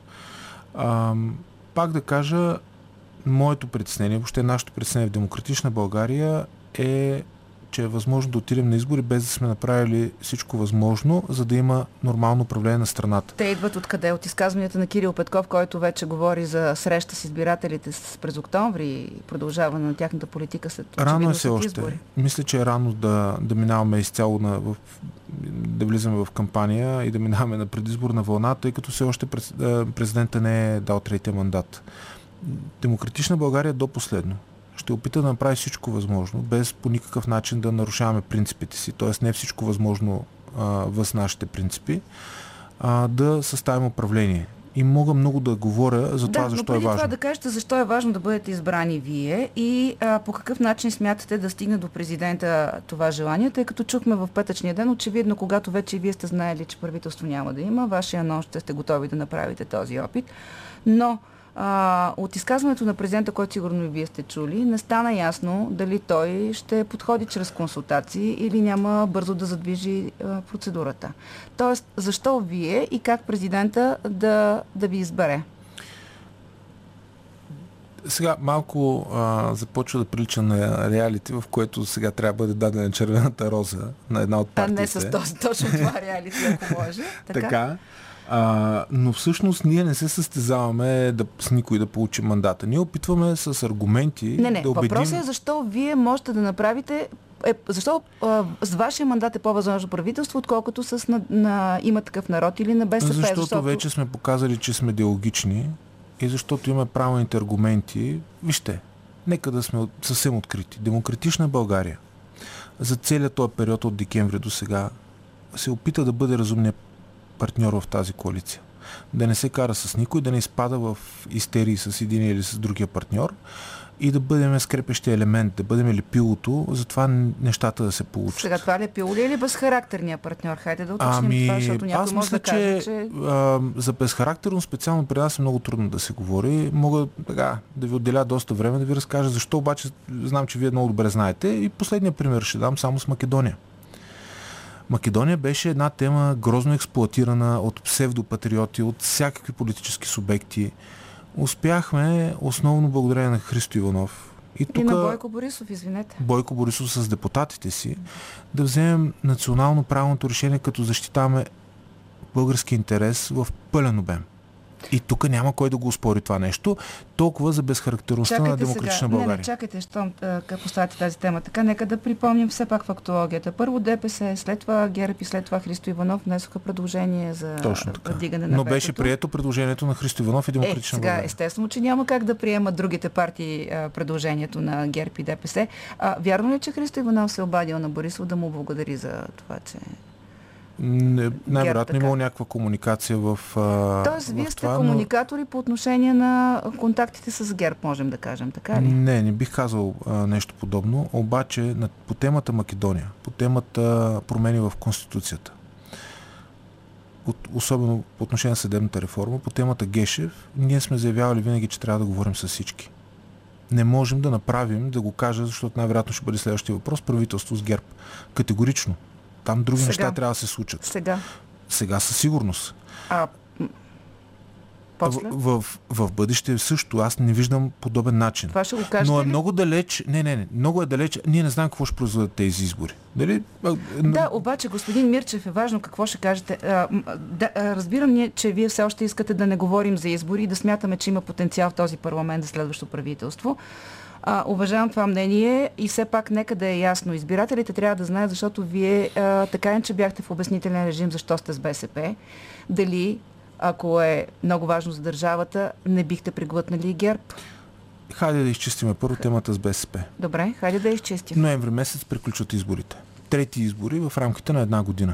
А, пак да кажа, моето притеснение, въобще нашето притеснение в Демократична България е, че е възможно да отидем на избори без да сме направили всичко възможно, за да има нормално управление на страната. Те идват откъде? От изказванията на Кирил Петков, който вече говори за среща с избирателите през октомври и продължаване на тяхната политика след рано е след още. избори. Мисля, че е рано да, да минаваме изцяло на, в, да влизаме в кампания и да минаваме на предизборна вълна, тъй като все още президента не е дал третия мандат. Демократична България до последно ще опита да направи всичко възможно, без по никакъв начин да нарушаваме принципите си, т.е. не всичко възможно а, въз нашите принципи, а, да съставим управление. И мога много да говоря за това, да, защо но е преди важно. това да кажете защо е важно да бъдете избрани вие и а, по какъв начин смятате да стигне до президента това желание, тъй като чухме в петъчния ден, очевидно, когато вече вие сте знаели, че правителство няма да има, вашия нощ ще сте готови да направите този опит, но А, от изказването на президента, който сигурно и вие сте чули, не стана ясно дали той ще подходи чрез консултации или няма бързо да задвижи а, процедурата. Тоест, защо вие и как президента да, да ви избере? Сега малко а, започва да прилича на реалити, в което сега трябва да бъде дадена червената роза на една от партиите. А не с този, точно това реалити, ако може. Така. така. А, но всъщност ние не се състезаваме да, с никой да получи мандата. Ние опитваме с аргументи не, не. да убедим... Въпросът е защо вие можете да направите... Е, защо а, с вашия мандат е по-възможно правителство, отколкото с на, на Има такъв народ или на БСП? Защото, защото вече сме показали, че сме диалогични и защото имаме правилните аргументи. Вижте, нека да сме съвсем открити. Демократична България за целият този период от декември до сега се опита да бъде разумният партньор в тази коалиция. Да не се кара с никой, да не изпада в истерии с един или с другия партньор и да бъдем скрепещия елемент, да бъдем лепилото, затова нещата да се получат. Сега това лепило ли е или безхарактерният партньор? Хайде да уточним ами, това, защото някой аз може мисля, да каже, че, че... А, за безхарактерно специално при нас е много трудно да се говори. Мога така, да ви отделя доста време да ви разкажа защо, обаче знам, че вие много добре знаете. И последния пример ще дам само с Македония. Македония беше една тема грозно експлоатирана от псевдопатриоти, от всякакви политически субекти. Успяхме, основно благодарение на Христо Иванов. И, тук, и на Бойко Борисов, извинете. Бойко Борисов с депутатите си, да вземем национално правилното решение, като защитаваме български интерес в пълен обем. И тук няма кой да го успори това нещо. Толкова за безхарактерността чакайте на демократична сега. България. Не, не, чакайте, щом поставяте тази тема. Така, нека да припомним все пак фактологията. Първо ДПС, след това ГЕРБ и след това Христо Иванов внесоха предложение за вдигане на Но ветото. беше прието предложението на Христо Иванов и демократична е, сега, България. Естествено, че няма как да приемат другите партии а, предложението на ГЕРБ и ДПС. А, вярно ли, че Христо Иванов се обадил на Борисов да му благодари за това, че... Не, най-вероятно имало някаква комуникация в а, Тоест, вие в сте това, комуникатори но... по отношение на контактите с ГЕРБ, можем да кажем, така ли? Не, не бих казал а, нещо подобно, обаче на, по темата Македония, по темата промени в Конституцията, от, особено по отношение на съдебната реформа, по темата Гешев, ние сме заявявали винаги, че трябва да говорим с всички. Не можем да направим, да го кажа, защото най-вероятно ще бъде следващия въпрос, правителство с ГЕРБ. Категорично. Там други Сега. неща трябва да се случат. Сега? Сега със сигурност. А после? В, в, в бъдеще също. Аз не виждам подобен начин. Това ще го кажете Но е ли? много далеч. Не, не, не. Много е далеч. Ние не знаем какво ще произведат тези избори. Дали? Да, обаче, господин Мирчев, е важно какво ще кажете. А, да, разбирам ние, че вие все още искате да не говорим за избори и да смятаме, че има потенциал в този парламент за следващо правителство. А, уважавам това мнение и все пак нека да е ясно. Избирателите трябва да знаят, защото вие а, така е, че бяхте в обяснителен режим, защо сте с БСП. Дали, ако е много важно за държавата, не бихте преглътнали ГЕРБ? Хайде да изчистиме първо темата с БСП. Добре, хайде да изчистим. Ноември месец приключват изборите. Трети избори в рамките на една година.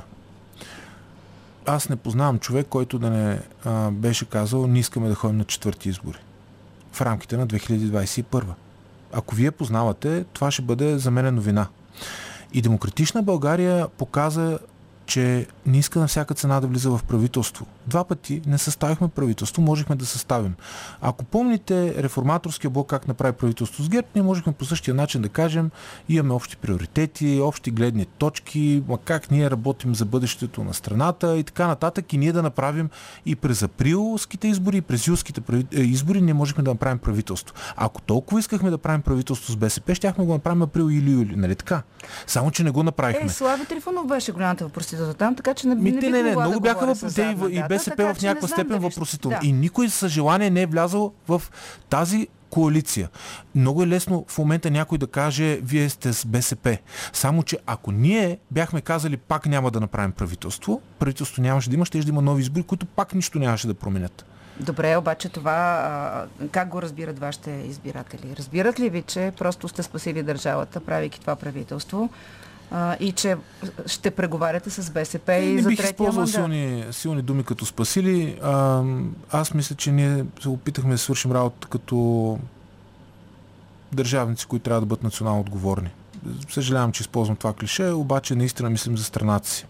Аз не познавам човек, който да не а, беше казал, не искаме да ходим на четвърти избори. В рамките на две хиляди двадесет и първа. Ако вие познавате, това ще бъде за мен новина. И Демократична България показа, че не иска на всяка цена да влиза в правителство. Два пъти не съставихме правителство, можехме да съставим. Ако помните реформаторския блок как направи правителство с ГЕРБ, ние можехме по същия начин да кажем, имаме общи приоритети, общи гледни точки, ма как ние работим за бъдещето на страната и така нататък, и ние да направим и през априлските избори, и през юлските избори ние можехме да направим правителство. Ако толкова искахме да правим правителство с БСП, щяхме го направим април или юли, нали така? Само, че не го направихме. Е, Слави Трифонов беше голямата въпросителна там, така че не, не бих не, не, не, могла много да бяха въпросите и, и БСП в някаква степен да въпросителни. Да. И никой със желание не е влязъл в тази коалиция. Много е лесно в момента някой да каже, вие сте с БСП. Само, че ако ние бяхме казали, пак няма да направим правителство, правителство нямаше да има, ще да има нови избори, които пак нищо нямаше да променят. Добре, обаче това а, как го разбират вашите избиратели? Разбират ли ви, че просто сте спасили държавата, правейки това правителство, а, и че ще преговаряте с БСП и, и за бих третия използвал мандат? силни, силни думи като спасили. А, аз мисля, че ние се опитахме да свършим работа като държавници, които трябва да бъдат национално отговорни. Съжалявам, че използвам това клише, обаче наистина мислим за страната си.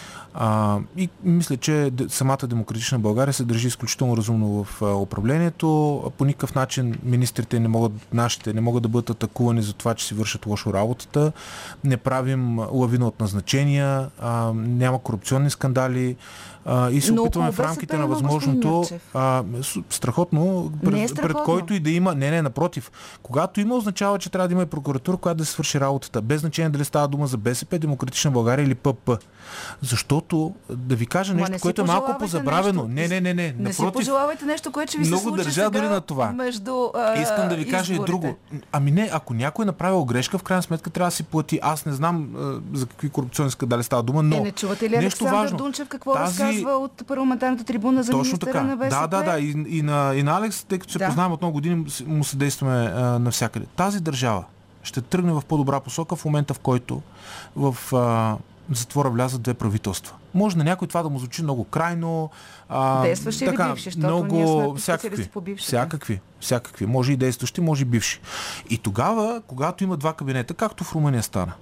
А, и мисля, че самата Демократична България се държи изключително разумно в а, управлението. По никакъв начин министрите не могат, нашите не могат да бъдат атакувани за това, че си вършат лошо работата. Не правим лавина от назначения, а, няма корупционни скандали а, и се Но опитваме в рамките на възможното а, страхотно, пред, е страхотно. пред който и да има. Не, не, напротив. Когато има, означава, че трябва да има и прокуратура, която да се свърши работата. Без значение дали става дума за БСП, Демократична България или ПП. Защото, да ви кажа нещо, което е малко позабравено. Нещо. Не, не, не, не. Не Напротив, си пожелавайте нещо, което ще ви се много случи държа дори на това. Между, а, искам да ви кажа изборите. и друго. Ами не, ако някой е направил грешка, в крайна сметка трябва да си плати. Аз не знам а, за какви корупционни скандали става дума, но е, не чувате ли нещо Александър важно. Дунчев какво Тази... разказва от парламентарната трибуна за Точно министъра така. на БСП? Да, да, да. И, и, на, и на Алекс, тъй като се да. познаваме от много години, му съдействаме а, навсякъде. Тази държава ще тръгне в по-добра посока в момента, в който в а, в затвора влязат две правителства. Може на някой това да му звучи много крайно. А, действащи така, или бивши, защото много, ние сме всякакви, по бившите. всякакви, всякакви. Може и действащи, може и бивши. И тогава, когато има два кабинета, както в Румъния стана,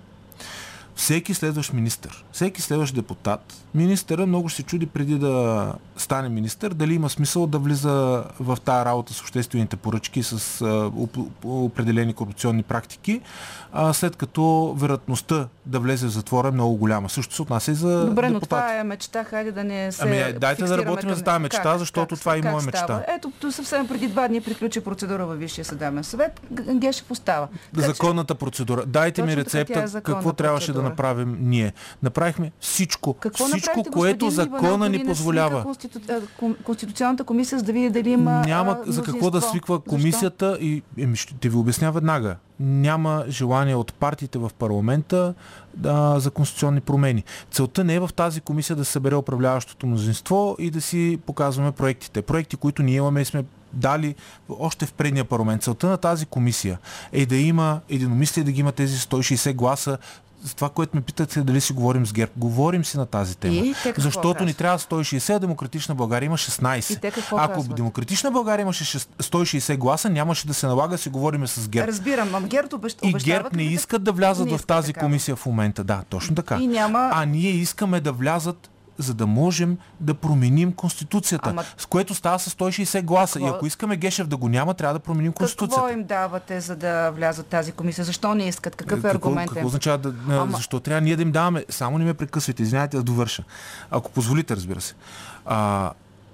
всеки следващ министър, всеки следващ депутат, министъра много се чуди преди да стане министър, дали има смисъл да влиза в тая работа с обществените поръчки, с а, определени корупционни практики, а, след като вероятността да влезе в затвора е много голяма. Също се отнася и за Добре, депутати. но това е мечта, хайде да не се Ами, дайте да работим за тази мечта, как, защото как, това е и моя мечта. Ето, то съвсем преди два дни приключи процедура във Висшия съдебен съвет. Гешев остава. Законната процедура. Дайте ми рецепта, е какво трябваше процедура. да направим ние. Направихме всичко, какво всичко, което закона ни позволява. Конститу... Конституционната комисия, за да види дали има Няма а, за какво да свиква комисията. Защо? И еми, ще ви обясня веднага. Няма желание от партиите в парламента да, за конституционни промени. Целта не е в тази комисия да се събере управляващото мнозинство и да си показваме проектите. Проекти, които ние имаме и сме дали още в предния парламент. Целта на тази комисия е да има единомислие, да ги има тези сто и шейсет гласа. За това, което ме питате, дали си говорим с ГЕРБ. Говорим си на тази тема. Защото ни трябва сто и шейсет, а Демократична България има шестнайсет. Ако казват? Демократична България имаше сто и шейсет гласа, нямаше да се налага да си говорим с ГЕРБ. Разбирам, ам ГЕРБ обещават. И ГЕРБ не искат да влязат в тази такава. комисия в момента. Да, точно така. И няма... А ние искаме да влязат, за да можем да променим Конституцията, Ама... с което става с сто и шейсет гласа. Какво... И ако искаме Гешев да го няма, трябва да променим Конституцията. Какво им давате, за да влязат в тази комисия? Защо не искат? Какъв е аргументът? Какво означава да... Ама... Защо трябва ние да им даваме? Само не ме прекъсвайте, извинявайте да довърша. Ако позволите, разбира се. А...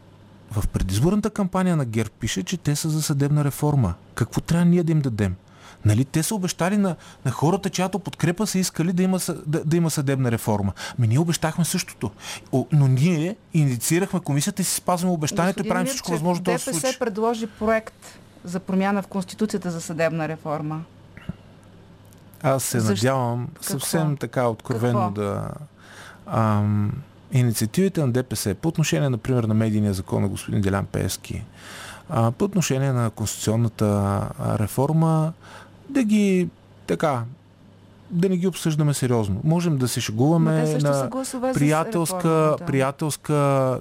В предизборната кампания на ГЕРБ пише, че те са за съдебна реформа. Какво трябва ние да им дадем? Нали, те са обещали на, на хората, чиято подкрепа са искали да има, да, да има съдебна реформа. Ами ние обещахме същото. О, но ние инициирахме комисията и си спазваме обещанието и правим всичко възможно да се случи. ДПС предложи проект за промяна в Конституцията за съдебна реформа. Аз се Защо? надявам Какво? съвсем така откровено Какво? да... Ам, инициативите на ДПС по отношение, например, на медийния закон на господин Делян Пеевски, а, по отношение на конституционната реформа, да ги така, да не ги обсъждаме сериозно. Можем да се шегуваме на приятелска, приятелска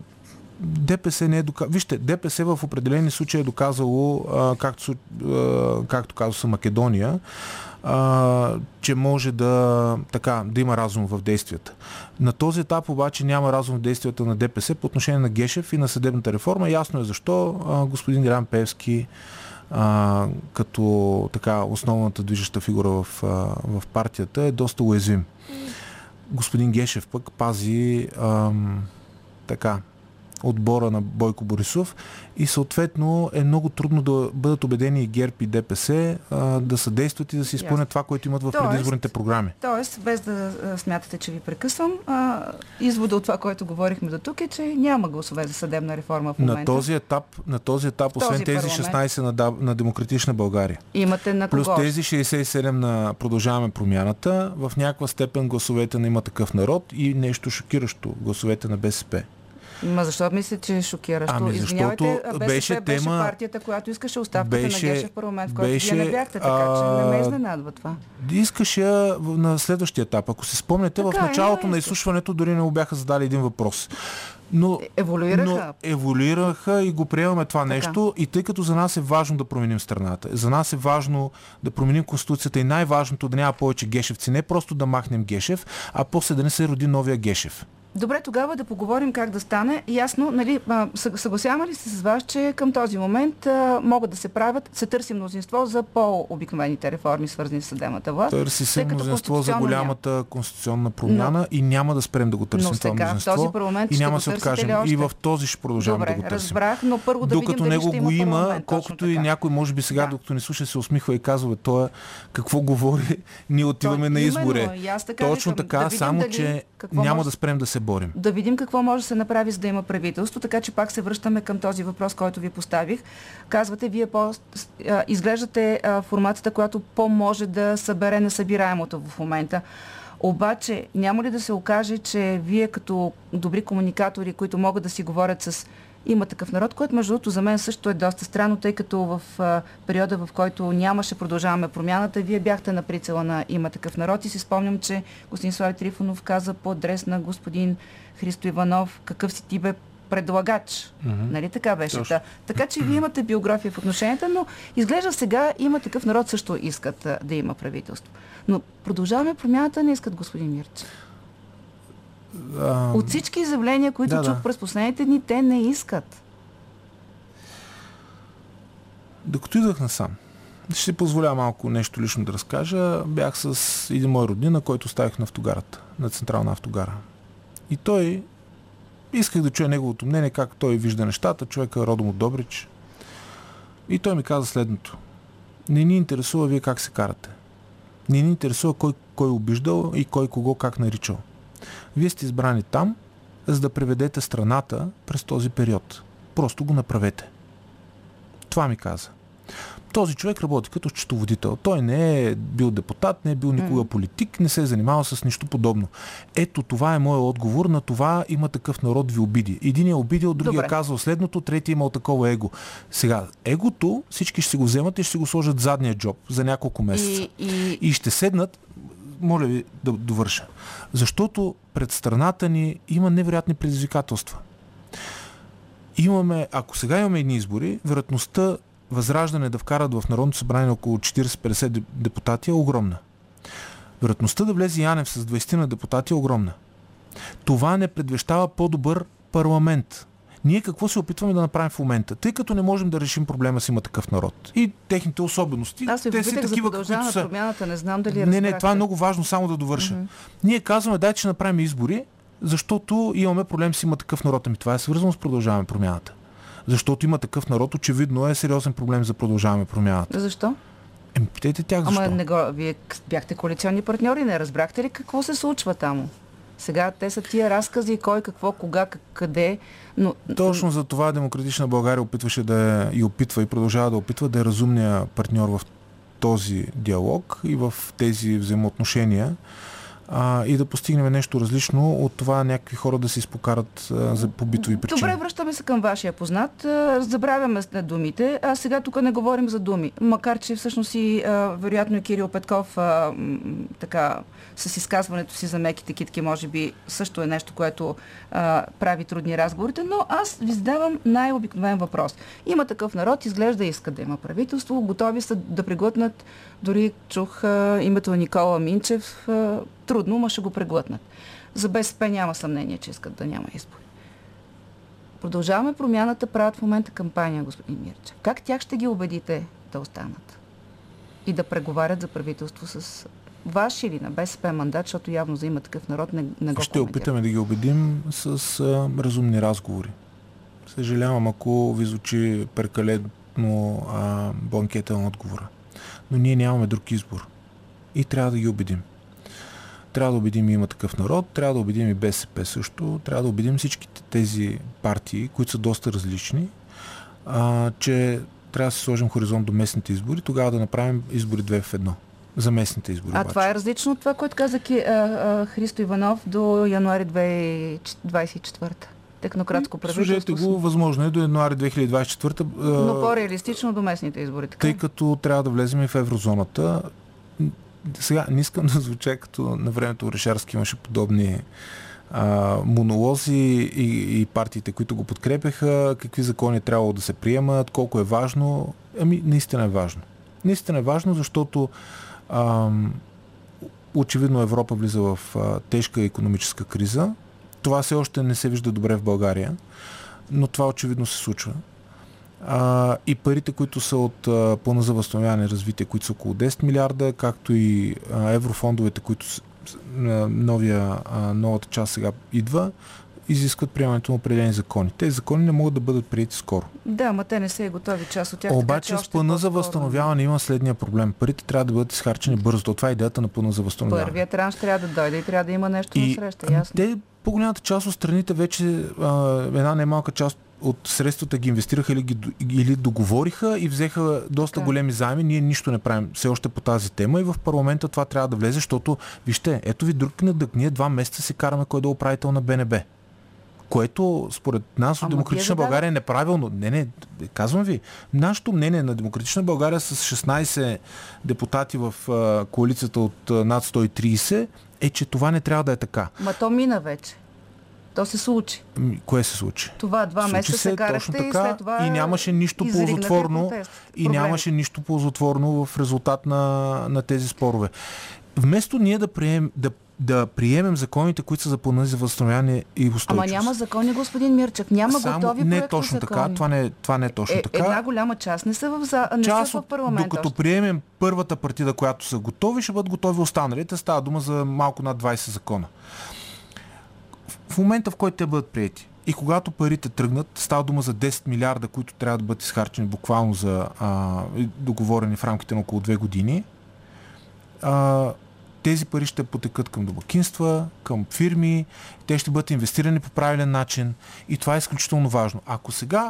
ДПС не е доказало. Вижте, ДПС в определени случаи е доказало, а, както, а, както казва са Македония, а, че може да, така, да има разум в действията. На този етап обаче няма разум в действията на ДПС по отношение на Гешев и на съдебната реформа. Ясно е защо а, господин Делян Пеевски а, като така основната движеща фигура в, а, в партията е доста уязвим. Господин Гешев пък пази а, така отбора на Бойко Борисов и съответно е много трудно да бъдат убедени и ГЕРБ и ДПС а, да съдействат и да си изпълнят това, което имат в тоест, предизборните програми. Тоест, без да смятате, че ви прекъсвам, а, извода от това, което говорихме до тук е, че няма гласове за съдебна реформа в момента. На този етап, на този етап освен този тези парламент, шестнайсет на, на Демократична България, имате на плюс кого? тези шейсет и седем на Продължаваме промяната, в някаква степен гласовете на Има такъв народ и нещо шокиращо, гласовете на БСП. Ма защо мислите, че е шокиращо? Ами Извинявайте, БСП беше, беше тема, партията, която искаше оставката беше, на Гешев в парламент, в който беше, вие не бяхте, така че не ме изненадва това. Искаше на следващия етап. Ако се спомняте, така, в началото е, на изслушването дори не му бяха задали един въпрос. Но, еволюираха. но еволюираха и го приемаме това така. нещо. И тъй като за нас е важно да променим страната, за нас е важно да променим Конституцията и най-важното да няма повече Гешевци. Не просто да махнем Гешев, а после да не се роди новия Гешев. Добре, тогава да поговорим как да стане. Ясно, нали, съгласяваме ли се с вас, че към този момент а, могат да се правят, се търси мнозинство за по-обикновените реформи, свързани с съдебната власт? Търси се мнозинство за голямата няма. конституционна промяна но, и няма да спрем да го търсим но това мнозинство. В този парламент и няма да се откажем. И в този ще продължаваме Добре, да го търсим. Разбрах, но първо да Докато видим него дали ще го има, има, колкото и някой може би сега, да. докато ни слуша, се усмихва и казва, той какво говори, ние отиваме на избори. Точно така, само че няма да спрем да се борим. Да видим какво може да се направи, за да има правителство, така че пак се връщаме към този въпрос, който ви поставих. Казвате, вие по, а, изглеждате а, формацията, която по-може да събере несъбираемото в момента. Обаче, няма ли да се окаже, че вие като добри комуникатори, които могат да си говорят с Има такъв народ, който между другото за мен също е доста странно, тъй като в а, периода, в който нямаше Продължаваме промяната, вие бяхте на прицела на Има такъв народ и си спомням, че господин Слави Трифонов каза по адрес на господин Христо Иванов, какъв си ти бе предлагач. Mm-hmm. Нали така беше? Та, така че вие имате биография в отношенията, но изглежда сега Има такъв народ също искат а, да има правителство. Но Продължаваме промяната не искат, господин Мирчев. От всички изявления, които да, чух да. през последните дни, те не искат. Докато идвах насам, ще си позволя малко нещо лично да разкажа. Бях с един мой роднина, който ставих на автогарата, на Централна автогара. И той, исках да чуя неговото мнение, как той вижда нещата, човека е родом от Добрич. И той ми каза следното. Не ни интересува вие как се карате. Не ни интересува кой, кой обиждал и кой кого как наричал. Вие сте избрани там, за да преведете страната през този период. Просто го направете. Това ми каза. Този човек работи като счетоводител. Той не е бил депутат, не е бил никога политик, не се е занимавал с нищо подобно. Ето това е моят отговор на това Има такъв народ ви обиди. Един е обидил, другия е казал следното, третия имал такова его. Сега, егото всички ще си го вземат и ще си го сложат задния джоб за няколко месеца. И, и... и ще седнат, моля ви да довърша. Защото пред страната ни има невероятни предизвикателства. Имаме, ако сега имаме едни избори, вероятността Възраждане да вкарат в Народното събрание около четирийсет-петдесет депутати е огромна. Вероятността да влезе Янев с двайсет на депутати е огромна. Това не предвещава по-добър парламент. Ние какво се опитваме да направим в момента? Тъй като не можем да решим проблема с Има такъв народ. И техните особености. Аз ви попитах за Продължаваме са... промяната, не знам дали Не, разбрахте. не, това е много важно, само да довърша. Mm-hmm. Ние казваме, дай, че направим избори, защото имаме проблем с Има такъв народ. Ами това е свързано с Продължаваме промяната. Защото Има такъв народ, очевидно е сериозен проблем за Продължаваме промяната. Защо? Еми, питайте тях защо. Ама не го, вие бяхте коалиционни партньори, не разбрахте ли какво се случва там? Сега те са тия разкази, кой, какво, кога, къде. Но... Точно за това Демократична България опитваше да е, и опитва и продължава да опитва да е разумния партньор в този диалог и в тези взаимоотношения. А, и да постигнем нещо различно от това някакви хора да се изпокарат а, за побитови причини. Добре, връщаме се към вашия познат. А, забравяме думите, а сега тук не говорим за думи. Макар че всъщност и а, вероятно и Кирил Петков а, м, така с изказването си за меките китки може би също е нещо, което а, прави трудни разговорите, но аз ви задавам най-обикновен въпрос. Има такъв народ, изглежда иска да има правителство, готови са да преглътнат, дори чух а, името на Никола Минчев, а, трудно, ма ще го преглътнат. За БСП няма съмнение, че искат да няма избори. Продължаваме промяната, правят в момента кампания, господин Мирчев. Как тях ще ги убедите да останат? И да преговарят за правителство с ваш или на БСП мандат, защото явно за Има такъв народ не, не го Ще опитаме да ги убедим с а, разумни разговори. Съжалявам, ако ви звучи прекалено а, бланкетен отговора. Но ние нямаме друг избор. И трябва да ги убедим. Трябва да убедим Има такъв народ, трябва да убедим и БСП също, трябва да убедим всичките тези партии, които са доста различни, а, че трябва да се сложим хоризонт до местните избори, тогава да направим избори две в едно. За местните избори. А обаче. Това е различно от това, което каза а, а, Христо Иванов до януари две хиляди двадесет и четвърта. Технократско правителство. Служете го, възможно е до януари две хиляди двадесет и четвърта. Но по-реалистично до местните избори. Така? Тъй като трябва да влезем и в еврозоната. Сега не искам да звуча като на времето Орешарски имаше подобни а, монолози и, и партиите, които го подкрепяха, какви закони трябвало да се приемат, колко е важно. Ами, наистина е важно. Наистина е важно, защото а, очевидно Европа влиза в а, тежка икономическа криза. Това все още не се вижда добре в България, но това очевидно се случва. А, и парите, които са от а, плана за възстановяване и развитие, които са около десет милиарда, както и а, еврофондовете, които с, а, новия, а, новата част сега идва, изискват приемането на определени закони. Тези закони не могат да бъдат приети скоро. Да, ма те не са и готови част от тях. Обаче така, с плана за възстановяване има следния проблем. Парите трябва да бъдат изхарчени бързо. Това е идеята на плана за възстановяване. Първият транш трябва да дойде и трябва да има нещо на среща. Ясно. Те, по-голямата част от страните вече а, една немалка част от средствата ги инвестираха или, ги, или договориха и взеха доста така големи заеми. Ние нищо не правим все още по тази тема и в парламента това трябва да влезе, защото вижте, ето ви друг недък. Ние два месеца се караме кой да е управител на БНБ. Което според нас от Демократична България е неправилно. Не, не, казвам ви, нашето мнение на Демократична България с шестнайсет депутати в а, коалицията от а, над сто и трийсет е, че това не трябва да е така. Ма то мина вече. То се случи. Кое се случи? Това два месеца се карахте и след това и нямаше нищо ползотворно и нямаше нищо ползотворно в резултат на, на тези спорове. Вместо ние да приемем, да, да приемем законите, които са за плана за възстановяване и устойчивост. Ама няма закони, господин Мирчев. Няма Само, готови не проекти точно закони. така. Това не, това не е точно е, така. Една голяма част не са в, за... не част са в от, парламента. Докато още. приемем първата партида, която са готови, ще бъдат готови останалите. Става дума за малко над двайсет закона. В момента, в който те бъдат приети и когато парите тръгнат, става дума за десет милиарда, които трябва да бъдат изхарчени буквално за а, договорени в рамките на около две години, а, тези пари ще потекат към домакинства, към фирми, те ще бъдат инвестирани по правилен начин и това е изключително важно. Ако сега,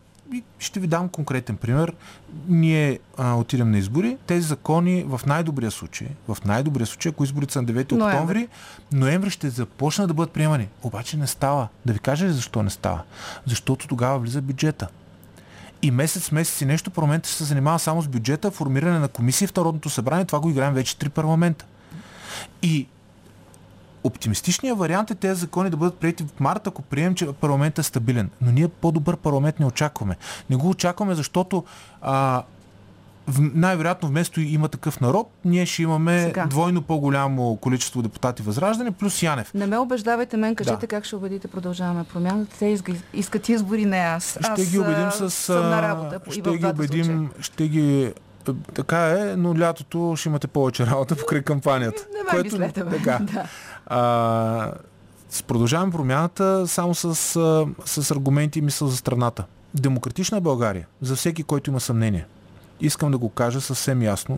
ще ви дам конкретен пример, ние а, отидем на избори, тези закони в най-добрия случай, в най-добрия случай, ако изборите са на девети октомври, ноември ще започнат да бъдат приемани. Обаче не става. Да ви кажа ли защо не става? Защото тогава влиза бюджета. И месец, месец и нещо парламентът ще се занимава само с бюджета, формиране на комисии в Народното събрание, това го играем вече три парламента. И оптимистичният вариант е тези закони да бъдат приети в март, ако приемем, че парламентът е стабилен. Но ние по-добър парламент не очакваме. Не го очакваме, защото а, в, най-вероятно вместо Има такъв народ, ние ще имаме Сега. двойно по-голямо количество депутати Възраждане, плюс Янев. Не ме убеждавайте мен, кажете да. Как ще убедите Продължаваме промяната. Те искат избори, не аз. Ще аз ги убедим с... съм на работа. Ще ги убедим, ще ги... Така е, но лятото ще имате повече работа покрай кампанията. Не ме което, мислете, така. Да. А, с Продължаваме промяната само с, с аргументи и мисъл за страната. Демократична България, за всеки, който има съмнение, искам да го кажа съвсем ясно,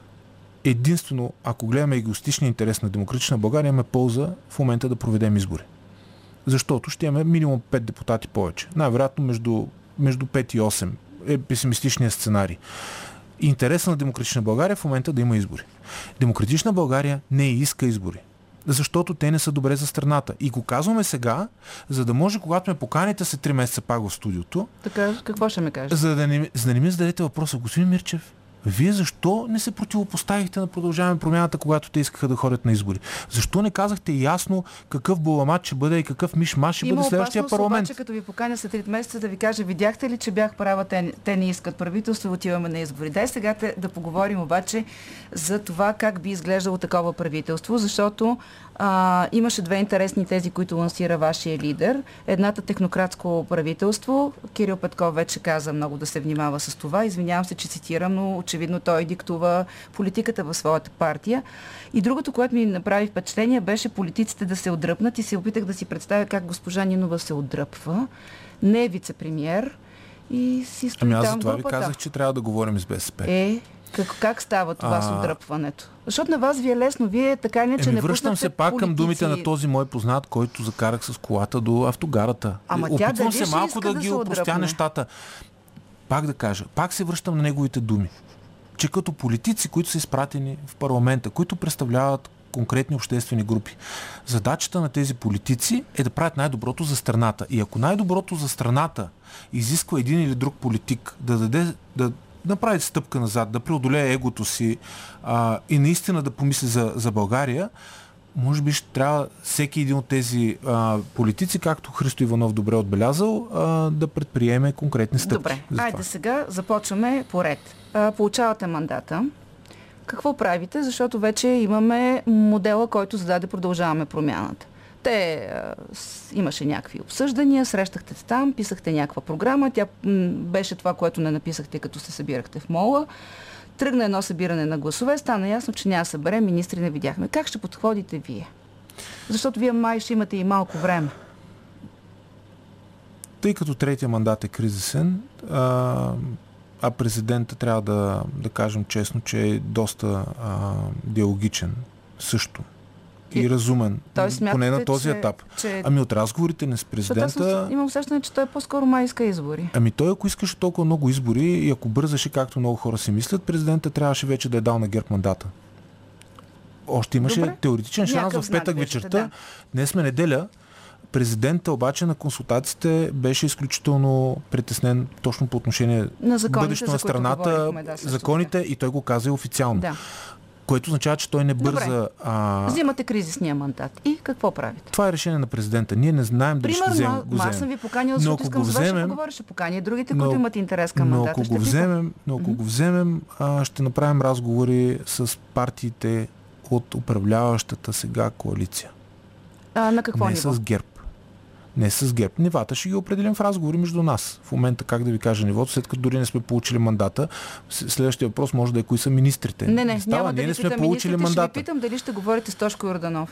единствено, ако гледаме егоистичния интерес на Демократична България, имаме полза в момента да проведем избори. Защото ще имаме минимум пет депутати повече. Най-вероятно между, между пет и осем е песимистичният сценарий. Интересът на Демократична България в момента да има избори. Демократична България не иска избори, защото те не са добре за страната. И го казваме сега, за да може, когато ме поканите след три месеца пак в студиото, така, какво ще ме кажете? За да не, за да не ми зададете въпроса, господин Мирчев, вие защо не се противопоставихте на Продължаваме промяната, когато те искаха да ходят на избори? Защо не казахте ясно какъв буламат ще бъде и какъв миш-маш ще бъде следващия парламент? Обаче, като ви поканя след три месеца да ви кажа, видяхте ли, че бях права, те, те не искат правителство и отиваме на избори. Дай сега те, да поговорим обаче за това как би изглеждало такова правителство, защото а, имаше две интересни тези, които лансира вашия лидер. Едната технократско правителство. Кирил Петков вече каза много да се внимава с това. Извинявам се, че цитирам, но очевидно той диктува политиката в своята партия. И другото, което ми направи впечатление, беше политиците да се отдръпнат и се опитах да си представя как госпожа Нинова се отдръпва. Не е вице-премиер и си стои ами аз там за това групата. Ви казах, че трябва да говорим с БСП. Е, как, как става това а... с отдръпването? Защото на вас ви е лесно. Вие така не, че Еми, не връщам се пак към думите на този мой познат, който закарах с колата до автогарата. Ама Опитвам тя се малко да, да ги опростя нещата. Пак да кажа, пак се връщам на неговите думи. Че като политици, които са изпратени в парламента, които представляват конкретни обществени групи, задачата на тези политици е да правят най-доброто за страната. И ако най-доброто за страната изисква един или друг политик да даде, да направи стъпка назад, да преодолее егото си а, и наистина да помисли за, за България, може би ще трябва всеки един от тези а, политици, както Христо Иванов добре отбелязал, а, да предприеме конкретни стъпки. Добре, айде сега започваме поред. А, получавате мандата. Какво правите? Защото вече имаме модела, който зададе Продължаваме промяната. Те а, с, имаше някакви обсъждания, срещахте се там, писахте някаква програма. Тя м, беше това, което не написахте, като се събирахте в мола. Тръгна едно събиране на гласове, стана ясно, че няма събере, министри не видяхме. Как ще подходите вие? Защото вие май ще имате и малко време. Тъй като третия мандат е кризисен, а, а президента трябва да, да кажем честно, че е доста а, диалогичен също. И, и разумен. Смятате, поне на този че, етап. Че... Ами от разговорите не с президента... Имам усещане, че той по-скоро май иска избори. Ами той, ако искаше толкова много избори и ако бързаше, както много хора си мислят, президента трябваше вече да е дал на ГЕРБ мандата. Още имаше Добре. теоретичен шанс в петък вечерта. Да. Днес сме неделя. Президента обаче на консултациите беше изключително притеснен точно по отношение на законите, бъдещето на страната, да, законите, и той го каза и официално. Да. Което означава, че той не бърза... Добре. А... Взимате кризисния мандат. И какво правите? Това е решение на президента. Ние не знаем дали ще вземем, го вземем. Аз съм ви поканил, защото искам с вас ще поговоря, ще поканя другите, които имат интерес към мандата. Но ако го вземем, но ако mm-hmm. го вземем а, ще направим разговори с партиите от управляващата сега коалиция. А, на какво не ниво? С ГЕРБ. Не с ГЕРБ. Нивата ще ги определим в разговори между нас. В момента, как да ви кажа нивото, след като дори не сме получили мандата, следващия въпрос може да е кои са министрите. Не, не, Става, няма да ние ви не сме питам получили мандата. Ще ви питам дали ще говорите с Тошко Йорданов.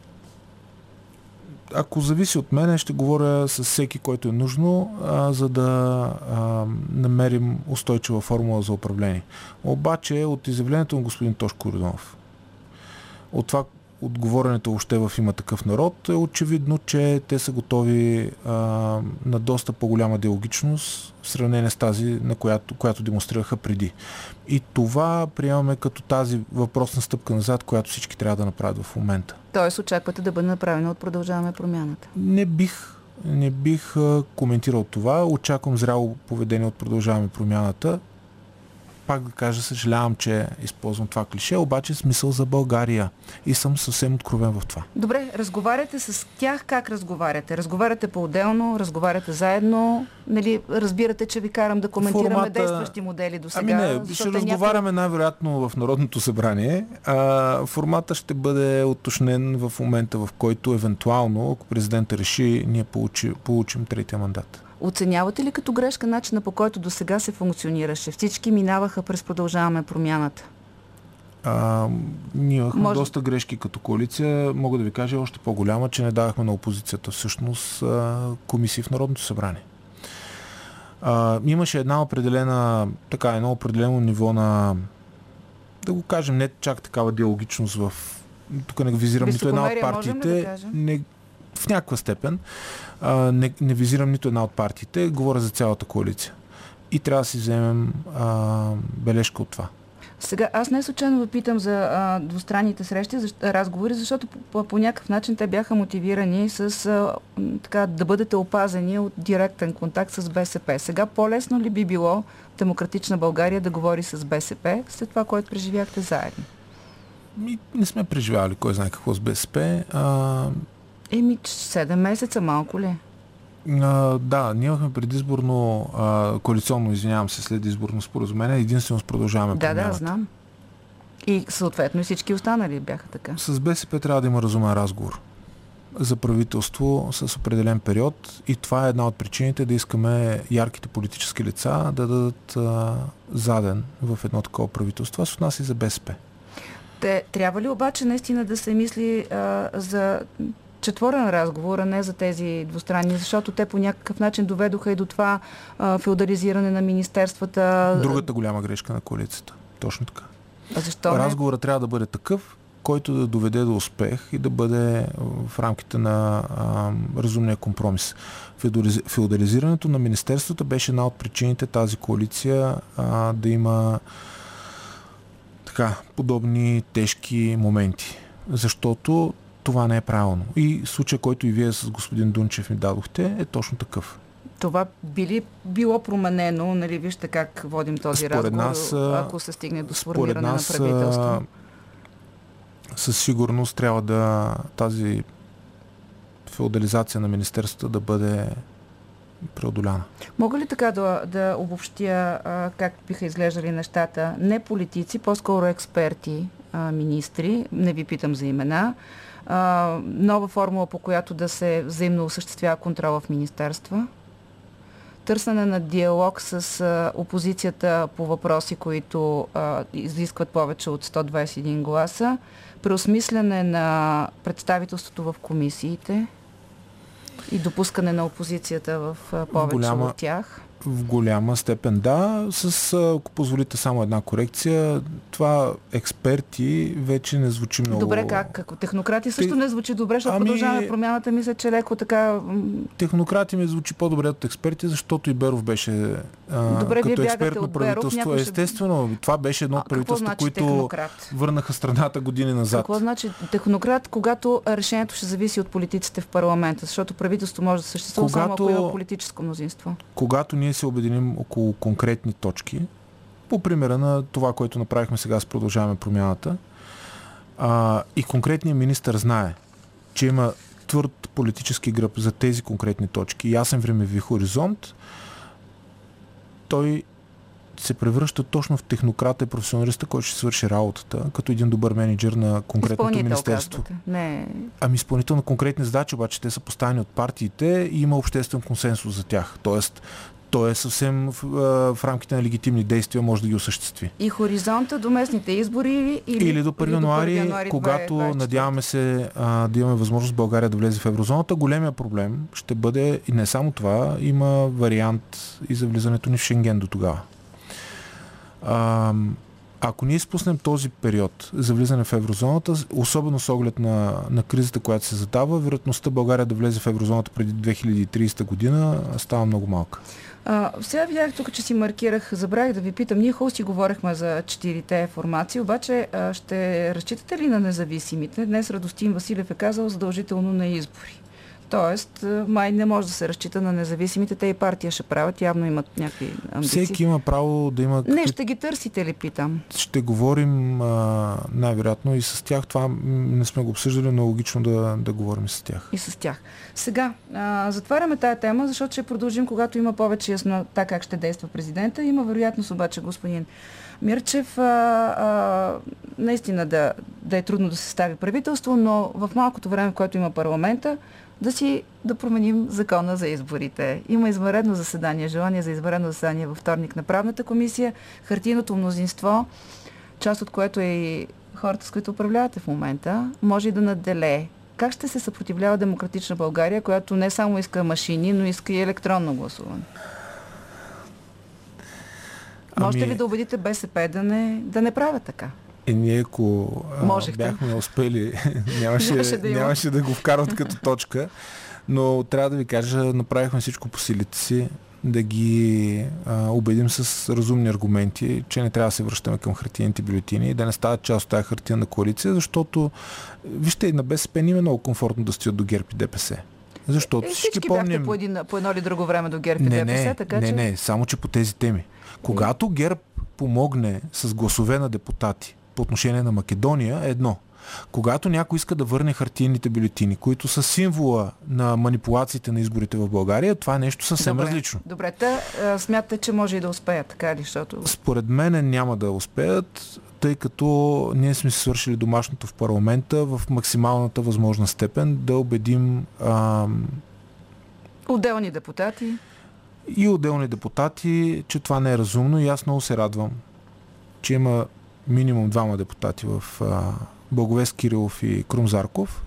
Ако зависи от мен, ще говоря с всеки, който е нужно, а, за да а, намерим устойчива формула за управление. Обаче от изявлението на господин Тошко Йорданов, от това, от говоренето въобще в Има такъв народ, е очевидно, че те са готови а, на доста по-голяма диалогичност в сравнение с тази, на която, която демонстрираха преди. И това приемаме като тази въпросна стъпка назад, която всички трябва да направят в момента. Тоест очаквате да бъде направено от Продължаваме промяната? Не бих, не бих а, коментирал това. Очаквам зряло поведение от Продължаваме промяната. Пак да кажа, съжалявам, че използвам това клише, обаче смисъл за България. И съм съвсем откровен в това. Добре, разговаряте с тях, как разговаряте? Разговаряте по-отделно, разговаряте заедно, нали, разбирате, че ви карам да коментираме Формата... действащи модели до сега. Ами не, ще разговаряме някой... най-вероятно в Народното събрание. А, формата ще бъде уточнен в момента, в който евентуално, ако президента реши, ние получи, получим третия мандат. Оценявате ли като грешка начина, по който до сега се функционираше? Всички минаваха през Продължаваме промяната. А, ние имахме Може... доста грешки като коалиция. Мога да ви кажа още по-голяма, че не давахме на опозицията всъщност комисии в Народното събрание. А, имаше една определена, така, едно определено ниво на, да го кажем, не чак такава диалогичност в... Тук не визирам нито една от партиите. Да не, в някаква степен. А, не, не визирам нито една от партиите. Говоря за цялата коалиция. И трябва да си вземем а, бележка от това. Сега, аз не случайно ви питам за а, двустранните срещи, защ, разговори, защото по, по някакъв начин те бяха мотивирани с а, така, да бъдете опазени от директен контакт с БСП. Сега по-лесно ли би било Демократична България да говори с БСП след това, което преживяхте заедно? Ми, не сме преживявали кой знае какво с БСП. А... Еми, седем месеца, малко ли? А, да, ние имахме предизборно, а, коалиционно, извинявам се, след изборно споразумение, единствено с Продължаваме да, промяната. Да, знам. И съответно и всички останали бяха така. С БСП трябва да има разумен разговор за правителство с определен период и това е една от причините да искаме ярките политически лица да дадат а, заден в едно такова правителство. Аз от нас и за БСП. Те, трябва ли обаче наистина да се мисли а, за четворен разговор, а не за тези двустранни, защото те по някакъв начин доведоха и до това а, феодализиране на министерствата. Другата голяма грешка на коалицията. Точно така. А защо разговорът не? Трябва да бъде такъв, който да доведе до успех и да бъде в рамките на а, разумния компромис. Феодализирането на министерствата беше една от причините тази коалиция а, да има така, подобни тежки моменти. Защото това не е правилно. И случай, който и вие с господин Дунчев ми дадохте, е точно такъв. Това били, било променено, нали, вижте как водим този според разговор, нас, ако се стигне до сформиране нас, на правителство. Със сигурност трябва да тази феодализация на министерството да бъде преодоляна. Мога ли така да, да обобщя а, как биха изглеждали нещата? Не политици, по-скоро експерти, а, министри, не ви питам за имена, а, нова формула, по която да се взаимно осъществява контрола в министерства, търсене на диалог с а, опозицията по въпроси, които а, изискват повече от сто двадесет и един гласа, преосмисляне на представителството в комисиите и допускане на опозицията в а, повече голяма, от тях. В голяма степен да. С, ако позволите само една корекция, това експерти вече не звучи много... Добре, как? Ако технократи също не звучи добре, защото ами... продължаваме промяната, мисля, че леко така... Технократи ми звучи по-добре от експерти, защото и Беров беше а, добре, като експертно правителство. Беров, Естествено, ще... това беше едно от правителство, значи които технократ? Върнаха страната години назад. Какво значи технократ, когато решението ще зависи от политиците в парламента, защото правителство може да съществува когато... само ако има политическо мнозинство? Когато ние се обединим около конкретни точки, по примера на това, което направихме сега с Продължаваме промяната, а, и конкретният министър знае, че има твърд политически гръб за тези конкретни точки, ясен времеви хоризонт, той се превръща точно в технократа и професионалиста, който ще свърши работата, като един добър менеджер на конкретното изпълнител, министерство. Не. Ами изпълнител на конкретни задачи, обаче те са поставени от партиите и има обществен консенсус за тях. Тоест, той е съвсем в, в рамките на легитимни действия, може да ги осъществи. И хоризонта до местните избори или, или до първи януари, януари, когато двадесет и четвърти надяваме се а, да имаме възможност България да влезе в еврозоната. Големия проблем ще бъде, и не само това, има вариант и за влизането ни в Шенген до тогава. А, ако ние изпуснем този период за влизане в еврозоната, особено с оглед на, на кризата, която се задава, вероятността България да влезе в еврозоната преди две хиляди и тридесета година става много малка. А, сега видях тук, че си маркирах, забравих да ви питам, ние хубаво си говорихме за четирите формации, обаче а, ще разчитате ли на независимите? Днес Радостин Василев е казал задължително на избори. Тоест, май не може да се разчита на независимите, те и партия ще правят, явно имат някакви амбиции. Всеки има право да има... Не, ще ги търсите ли, питам? Ще говорим а, най-вероятно и с тях. Това не сме го обсъждали, но логично да, да говорим с тях. И с тях. Сега, а, затваряме тая тема, защото ще продължим, когато има повече яснота как ще действа президента. Има вероятност обаче, господин Мирчев, а, а, наистина да, да е трудно да се стави правителство, но в малкото време, в което има парламента, да си да променим закона за изборите. Има извънредно заседание, желание за извънредно заседание във вторник на правната комисия. Хартийното мнозинство, част от което е и хората, с които управлявате в момента, може и да наделее. Как ще се съпротивлява Демократична България, която не само иска машини, но иска и електронно гласуване? Ами... Можете ли да убедите БСП да не, да не правят така? И ние, ако а, бяхме успели, нямаше, нямаше, да нямаше да го вкарват като точка, но трябва да ви кажа, направихме всичко по силите си, да ги а, убедим с разумни аргументи, че не трябва да се връщаме към хартиените бюлетини и да не стават част от тази хартиена коалиция, защото, вижте, и на БСП не е много комфортно да стоят до ГЕРБ и ДПС. Защото е, всички, всички помним... бяхте по, един, по едно или друго време до ГЕРБ и не, ДПС, не, така не, че... Не, не, само че по тези теми. Когато ГЕРБ помогне с гласове на депутати по отношение на Македония е едно. Когато някой иска да върне хартийните бюлетини, които са символа на манипулациите на изборите в България, това е нещо съвсем добре, различно. Добре, та смятате, че може и да успеят, така ли? Защото... Според мен няма да успеят, тъй като ние сме си свършили домашното в парламента в максималната възможна степен да убедим ам... отделни депутати и отделни депутати, че това не е разумно и аз много се радвам, че има минимум двама депутати в а, Благовест Кирилов и Крум Зарков,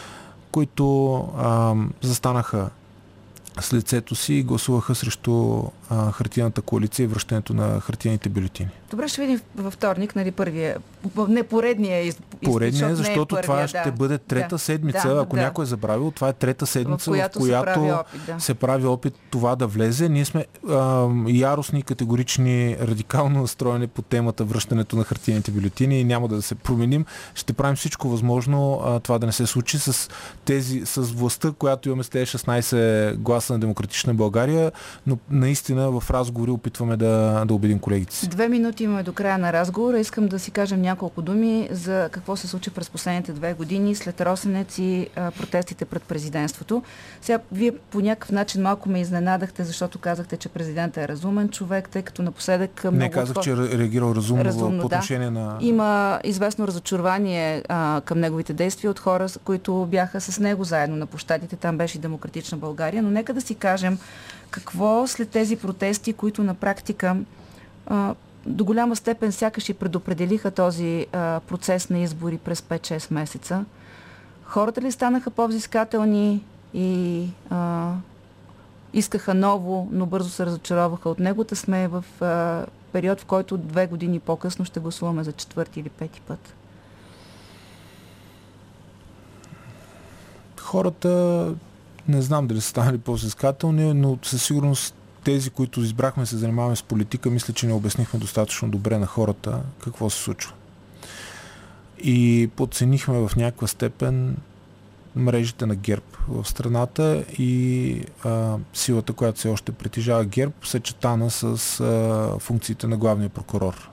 които а, застанаха с лицето си и гласуваха срещу а, хартияната коалиция и връщането на хартияните бюлетини. Добре, ще видим във вторник, нали, първия, не поредния изпит. Поредния, защото е първия, това да. ще бъде трета да. седмица, да, ако да. някой е забравил, това е трета седмица, в която, в която, в която се, прави опит, да. се прави опит това да влезе. Ние сме а, яростни, категорични, радикално настроени по темата връщането на хартияните бюлетини и няма да се променим. Ще правим всичко възможно а, това да не се случи с тези, с властта, която имаме с тези шестнайсет гласа на Демократична България, но наистина в разговори опитваме да, да убедим колегите си. Две минути имаме до края на разговора. Искам да си кажем няколко думи за какво се случи през последните две години след Росенец и а, протестите пред президентството. Сега, вие по някакъв начин малко ме изненадахте, защото казахте, че президентът е разумен човек, тъй като напоследък много... Не казах, че е реагирал разумно, разумно по отношение да. на... Има известно разочарование а, към неговите действия от хора, които бяха с него заедно на площадите. Там беше и Демократична България. Но нека да си кажем какво след тези протести, които на практика а, до голяма степен сякаш и предопределиха този а, процес на избори през пет-шест месеца. Хората ли станаха по-взискателни и а, искаха ново, но бързо се разочароваха от него. Та сме в а, период, в който две години по-късно ще гласуваме за четвърти или пети път. Хората, не знам дали са станали по-взискателни, но със сигурност тези, които избрахме се занимаваме с политика, мисля, че не обяснихме достатъчно добре на хората какво се случва. И подценихме в някаква степен мрежите на ГЕРБ в страната и а, силата, която все още притежава ГЕРБ, съчетана с а, функциите на главния прокурор.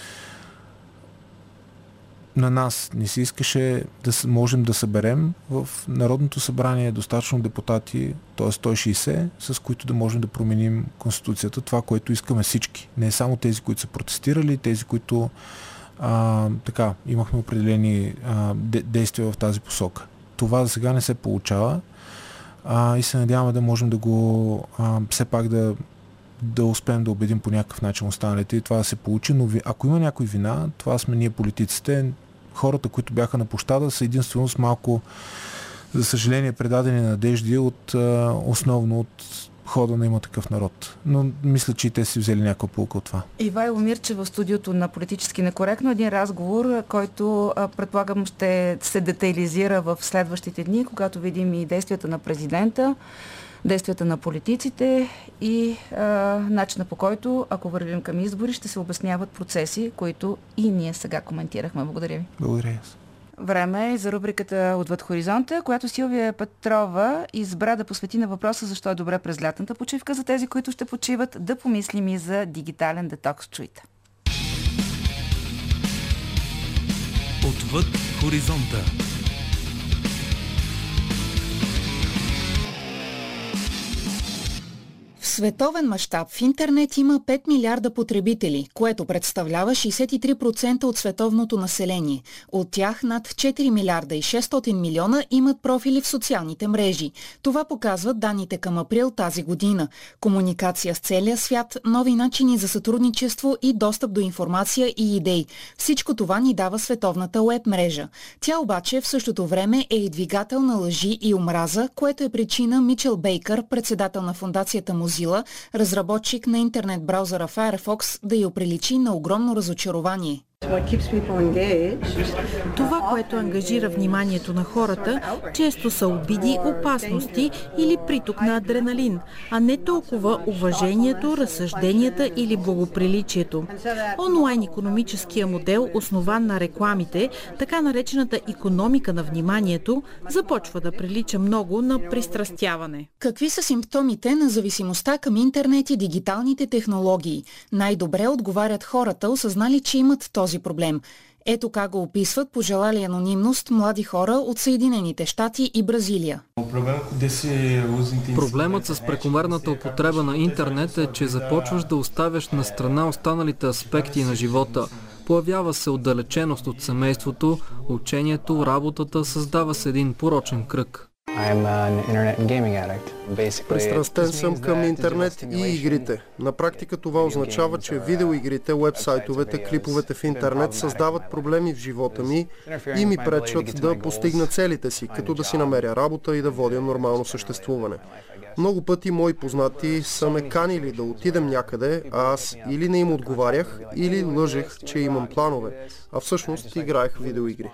На нас не се искаше да можем да съберем в Народното събрание достатъчно депутати, т.е. сто и шейсет, с които да можем да променим Конституцията, това, което искаме всички. Не само тези, които са протестирали, тези, които а, така, имахме определени а, де, действия в тази посока. Това за сега не се получава а, и се надяваме да можем да го а, все пак да да успеем да убедим по някакъв начин останалите и това да се получи, но ви, ако има някой вина, това сме ние политиците. Хората, които бяха на площада, са единствено с малко, за съжаление, предадени надежди от, основно от хода на Има такъв народ. Но мисля, че и те си взели някаква полука от това. Ивайло Мирчев в студиото на Политически некоректно. Един разговор, който предполагам ще се детайлизира в следващите дни, когато видим и действията на президента, действията на политиците и а, начина, по който, ако вървим към избори, ще се обясняват процеси, които и ние сега коментирахме. Благодаря ви. Благодаря. Време е за рубриката Отвъд хоризонта, която Силвия Петрова избра да посвети на въпроса защо е добре през лятната почивка за тези, които ще почиват, да помислим и за дигитален детокс. Чуйте. Отвъд хоризонта. В световен мащаб в интернет има пет милиарда потребители, което представлява шейсет и три процента от световното население. От тях над четири милиарда и шестстотин милиона имат профили в социалните мрежи. Това показват данните към април тази година. Комуникация с целия свят, нови начини за сътрудничество и достъп до информация и идеи. Всичко това ни дава световната уеб мрежа. Тя обаче в същото време е и двигател на лъжи и омраза, което е причина Мичел Бейкър, председател на фондацията Mozilla, разработчик на интернет браузъра Firefox, да я оприличи на огромно разочарование. Това, което ангажира вниманието на хората, често са обиди, опасности или приток на адреналин, а не толкова уважението, разсъжденията или благоприличието. Онлайн икономическия модел, основан на рекламите, така наречената икономика на вниманието, започва да прилича много на пристрастяване. Какви са симптомите на зависимостта към интернет и дигиталните технологии? Най-добре отговарят хората, осъзнали, че имат този проблем. Ето как го описват, пожелали анонимност, млади хора от Съединените щати и Бразилия. Проблемът с прекомерната употреба на интернет е, че започваш да оставяш на страна останалите аспекти на живота. Появява се отдалеченост от семейството, учението, работата, създава се един порочен кръг. Пристрастен съм към интернет и игрите. На практика това означава, че видеоигрите, уебсайтовете, клиповете в интернет създават проблеми в живота ми и ми пречат да постигна целите си, като да си намеря работа и да водя нормално съществуване. Много пъти мои познати са ме канили да отидем някъде, а аз или не им отговарях, или лъжех, че имам планове, а всъщност играех видеоигри.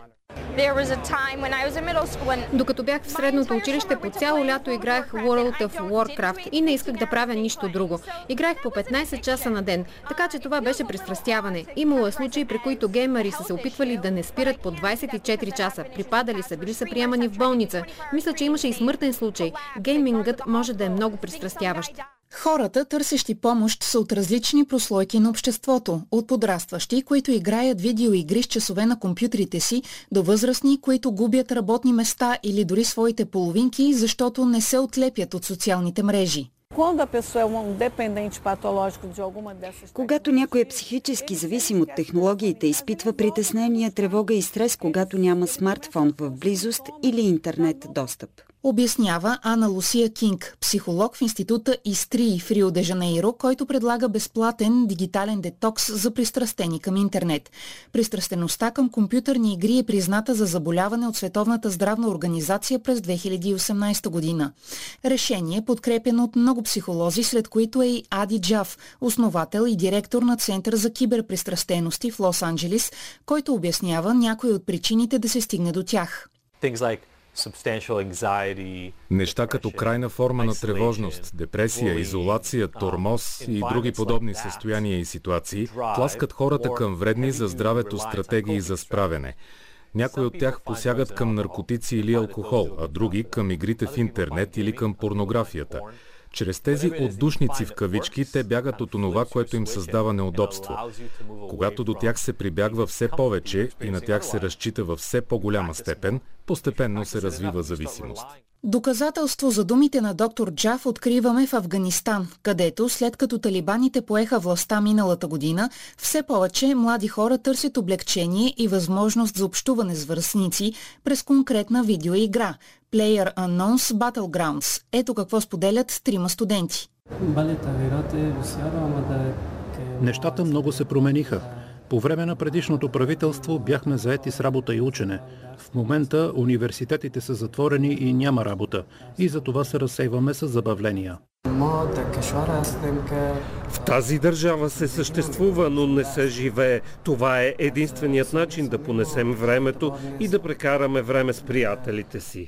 Докато бях в средното училище, по цяло лято играех World of Warcraft и не исках да правя нищо друго. Играех по петнайсет часа на ден, така че това беше пристрастяване. Имало е случаи, при които геймери са се опитвали да не спират по двайсет и четири часа. Припадали са, били са приемани в болница. Мисля, че имаше и смъртен случай. Геймингът може да е много пристрастяващ. Хората, търсещи помощ, са от различни прослойки на обществото. От подрастващи, които играят видеоигри с часове на компютрите си, до възрастни, които губят работни места или дори своите половинки, защото не се отлепят от социалните мрежи. Когато някой е психически зависим от технологиите, изпитва притеснение, тревога и стрес, когато няма смартфон в близост или интернет достъп. Обяснява Ана Лусия Кинг, психолог в института Истрии в Рио де Жанейро, който предлага безплатен дигитален детокс за пристрастени към интернет. Пристрастеността към компютърни игри е призната за заболяване от Световната здравна организация през две хиляди и осемнадесета година. Решение подкрепено от много психолози, сред които е и Ади Джаф, основател и директор на Център за киберпристрастености в Лос-Анджелис, който обяснява някои от причините да се стигне до тях. Неща като крайна форма на тревожност, депресия, изолация, тормоз и други подобни състояния и ситуации тласкат хората към вредни за здравето стратегии за справяне. Някои от тях посягат към наркотици или алкохол, а други към игрите в интернет или към порнографията. Чрез тези отдушници в кавички те бягат от онова, което им създава неудобство. Когато до тях се прибягва все повече и на тях се разчита във все по-голяма степен, постепенно се развива зависимост. Доказателство за думите на доктор Джаф откриваме в Афганистан, където след като талибаните поеха властта миналата година, все повече млади хора търсят облегчение и възможност за общуване с връстници през конкретна видеоигра PlayerUnknown's Battlegrounds. Ето какво споделят трима студенти. Нещата много се промениха. По време на предишното правителство бяхме заети с работа и учене. В момента университетите са затворени и няма работа. И за това се разсейваме с забавления. В тази държава се съществува, но не се живее. Това е единственият начин да понесем времето и да прекараме време с приятелите си.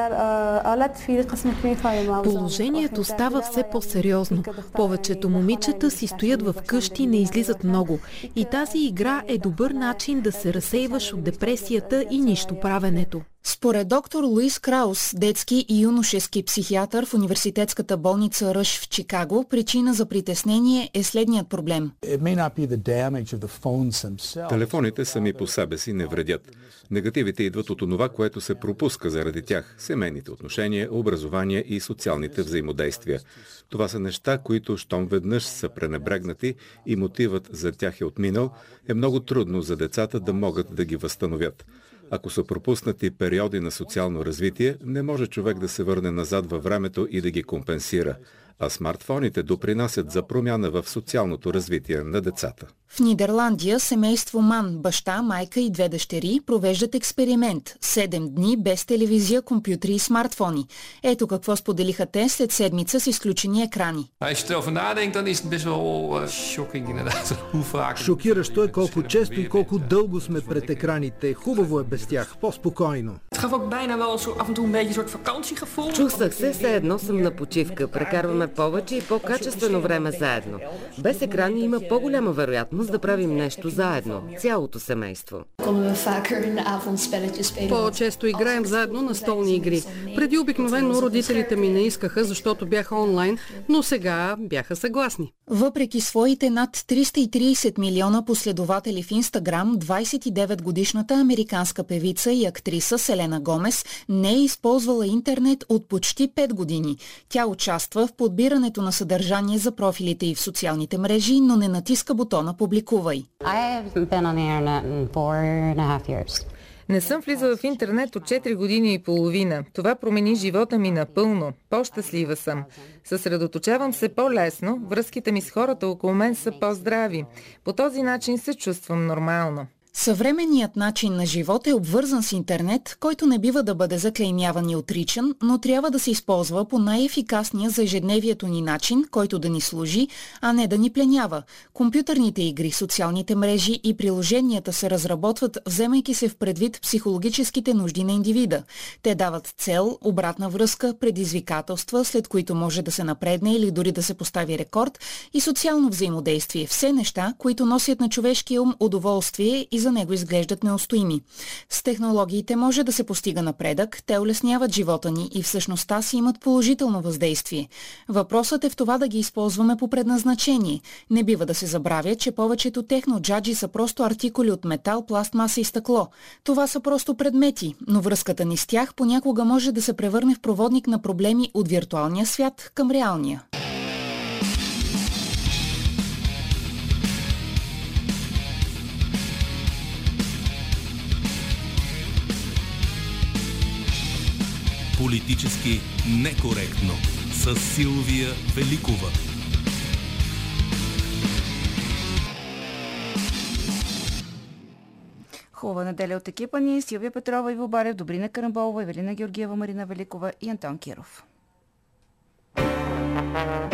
Положението става все по-сериозно. Повечето момичета си стоят в къщи и не излизат много. И тази игра е добър начин да се разсейваш от депресията и нищо правенето. Според доктор Луис Краус, детски и юношески психиатър в университетската болница Ръш в Чикаго, причина за притеснение е следният проблем. Телефоните сами по себе си не вредят. Негативите идват от онова, което се пропуска заради тях – семейните отношения, образование и социалните взаимодействия. Това са неща, които, щом веднъж са пренебрегнати и мотивът за тях е отминал, е много трудно за децата да могат да ги възстановят. Ако са пропуснати периоди на социално развитие, не може човек да се върне назад във времето и да ги компенсира. А смартфоните допринасят за промяна в социалното развитие на децата. В Нидерландия семейство Ман, баща, майка и две дъщери, провеждат експеримент. Седем дни без телевизия, компютри и смартфони. Ето какво споделиха те след седмица с изключени екрани. Шокиращо е колко често и колко дълго сме пред екраните. Хубаво е без тях, по-спокойно. Чувствах се, все едно съм на почивка. Прекарваме повече и по-качествено време заедно. Без екрани има по-голяма вероятност да правим нещо заедно, цялото семейство. По-често играем заедно на столни игри. Преди обикновено родителите ми не искаха, защото бяха онлайн, но сега бяха съгласни. Въпреки своите над триста и тридесет милиона последователи в Инстаграм, двадесет и девет годишната американска певица и актриса Селена Гомес не е използвала интернет от почти пет години. Тя участва в подбирането на съдържание за профилите й в социалните мрежи, но не натиска бутона "Публикувай". Не съм влизала в интернет от четири години и половина. Това промени живота ми напълно. По-щастлива съм. Съсредоточавам се по-лесно, връзките ми с хората около мен са по-здрави. По този начин се чувствам нормално. Съвременният начин на живот е обвързан с интернет, който не бива да бъде заклеймяван и отричан, но трябва да се използва по най-ефикасния за ежедневието ни начин, който да ни служи, а не да ни пленява. Компютърните игри, социалните мрежи и приложенията се разработват, вземайки се в предвид психологическите нужди на индивида. Те дават цел, обратна връзка, предизвикателства, след които може да се напредне или дори да се постави рекорд, и социално взаимодействие. Все неща, които носят на човешкия ум удоволствие и за него изглеждат неустоими. С технологиите може да се постига напредък, те улесняват живота ни и всъщността си имат положително въздействие. Въпросът е в това да ги използваме по предназначение. Не бива да се забравя, че повечето техноджаджи са просто артикули от метал, пластмаса и стъкло. Това са просто предмети, но връзката ни с тях понякога може да се превърне в проводник на проблеми от виртуалния свят към реалния. Политически некоректно с Силвия Великова. Хубава неделя от екипа ни. Силвия Петрова, Иво Барев, Добрина Карамболова, Евелина Георгиева, Марина Великова и Антон Киров.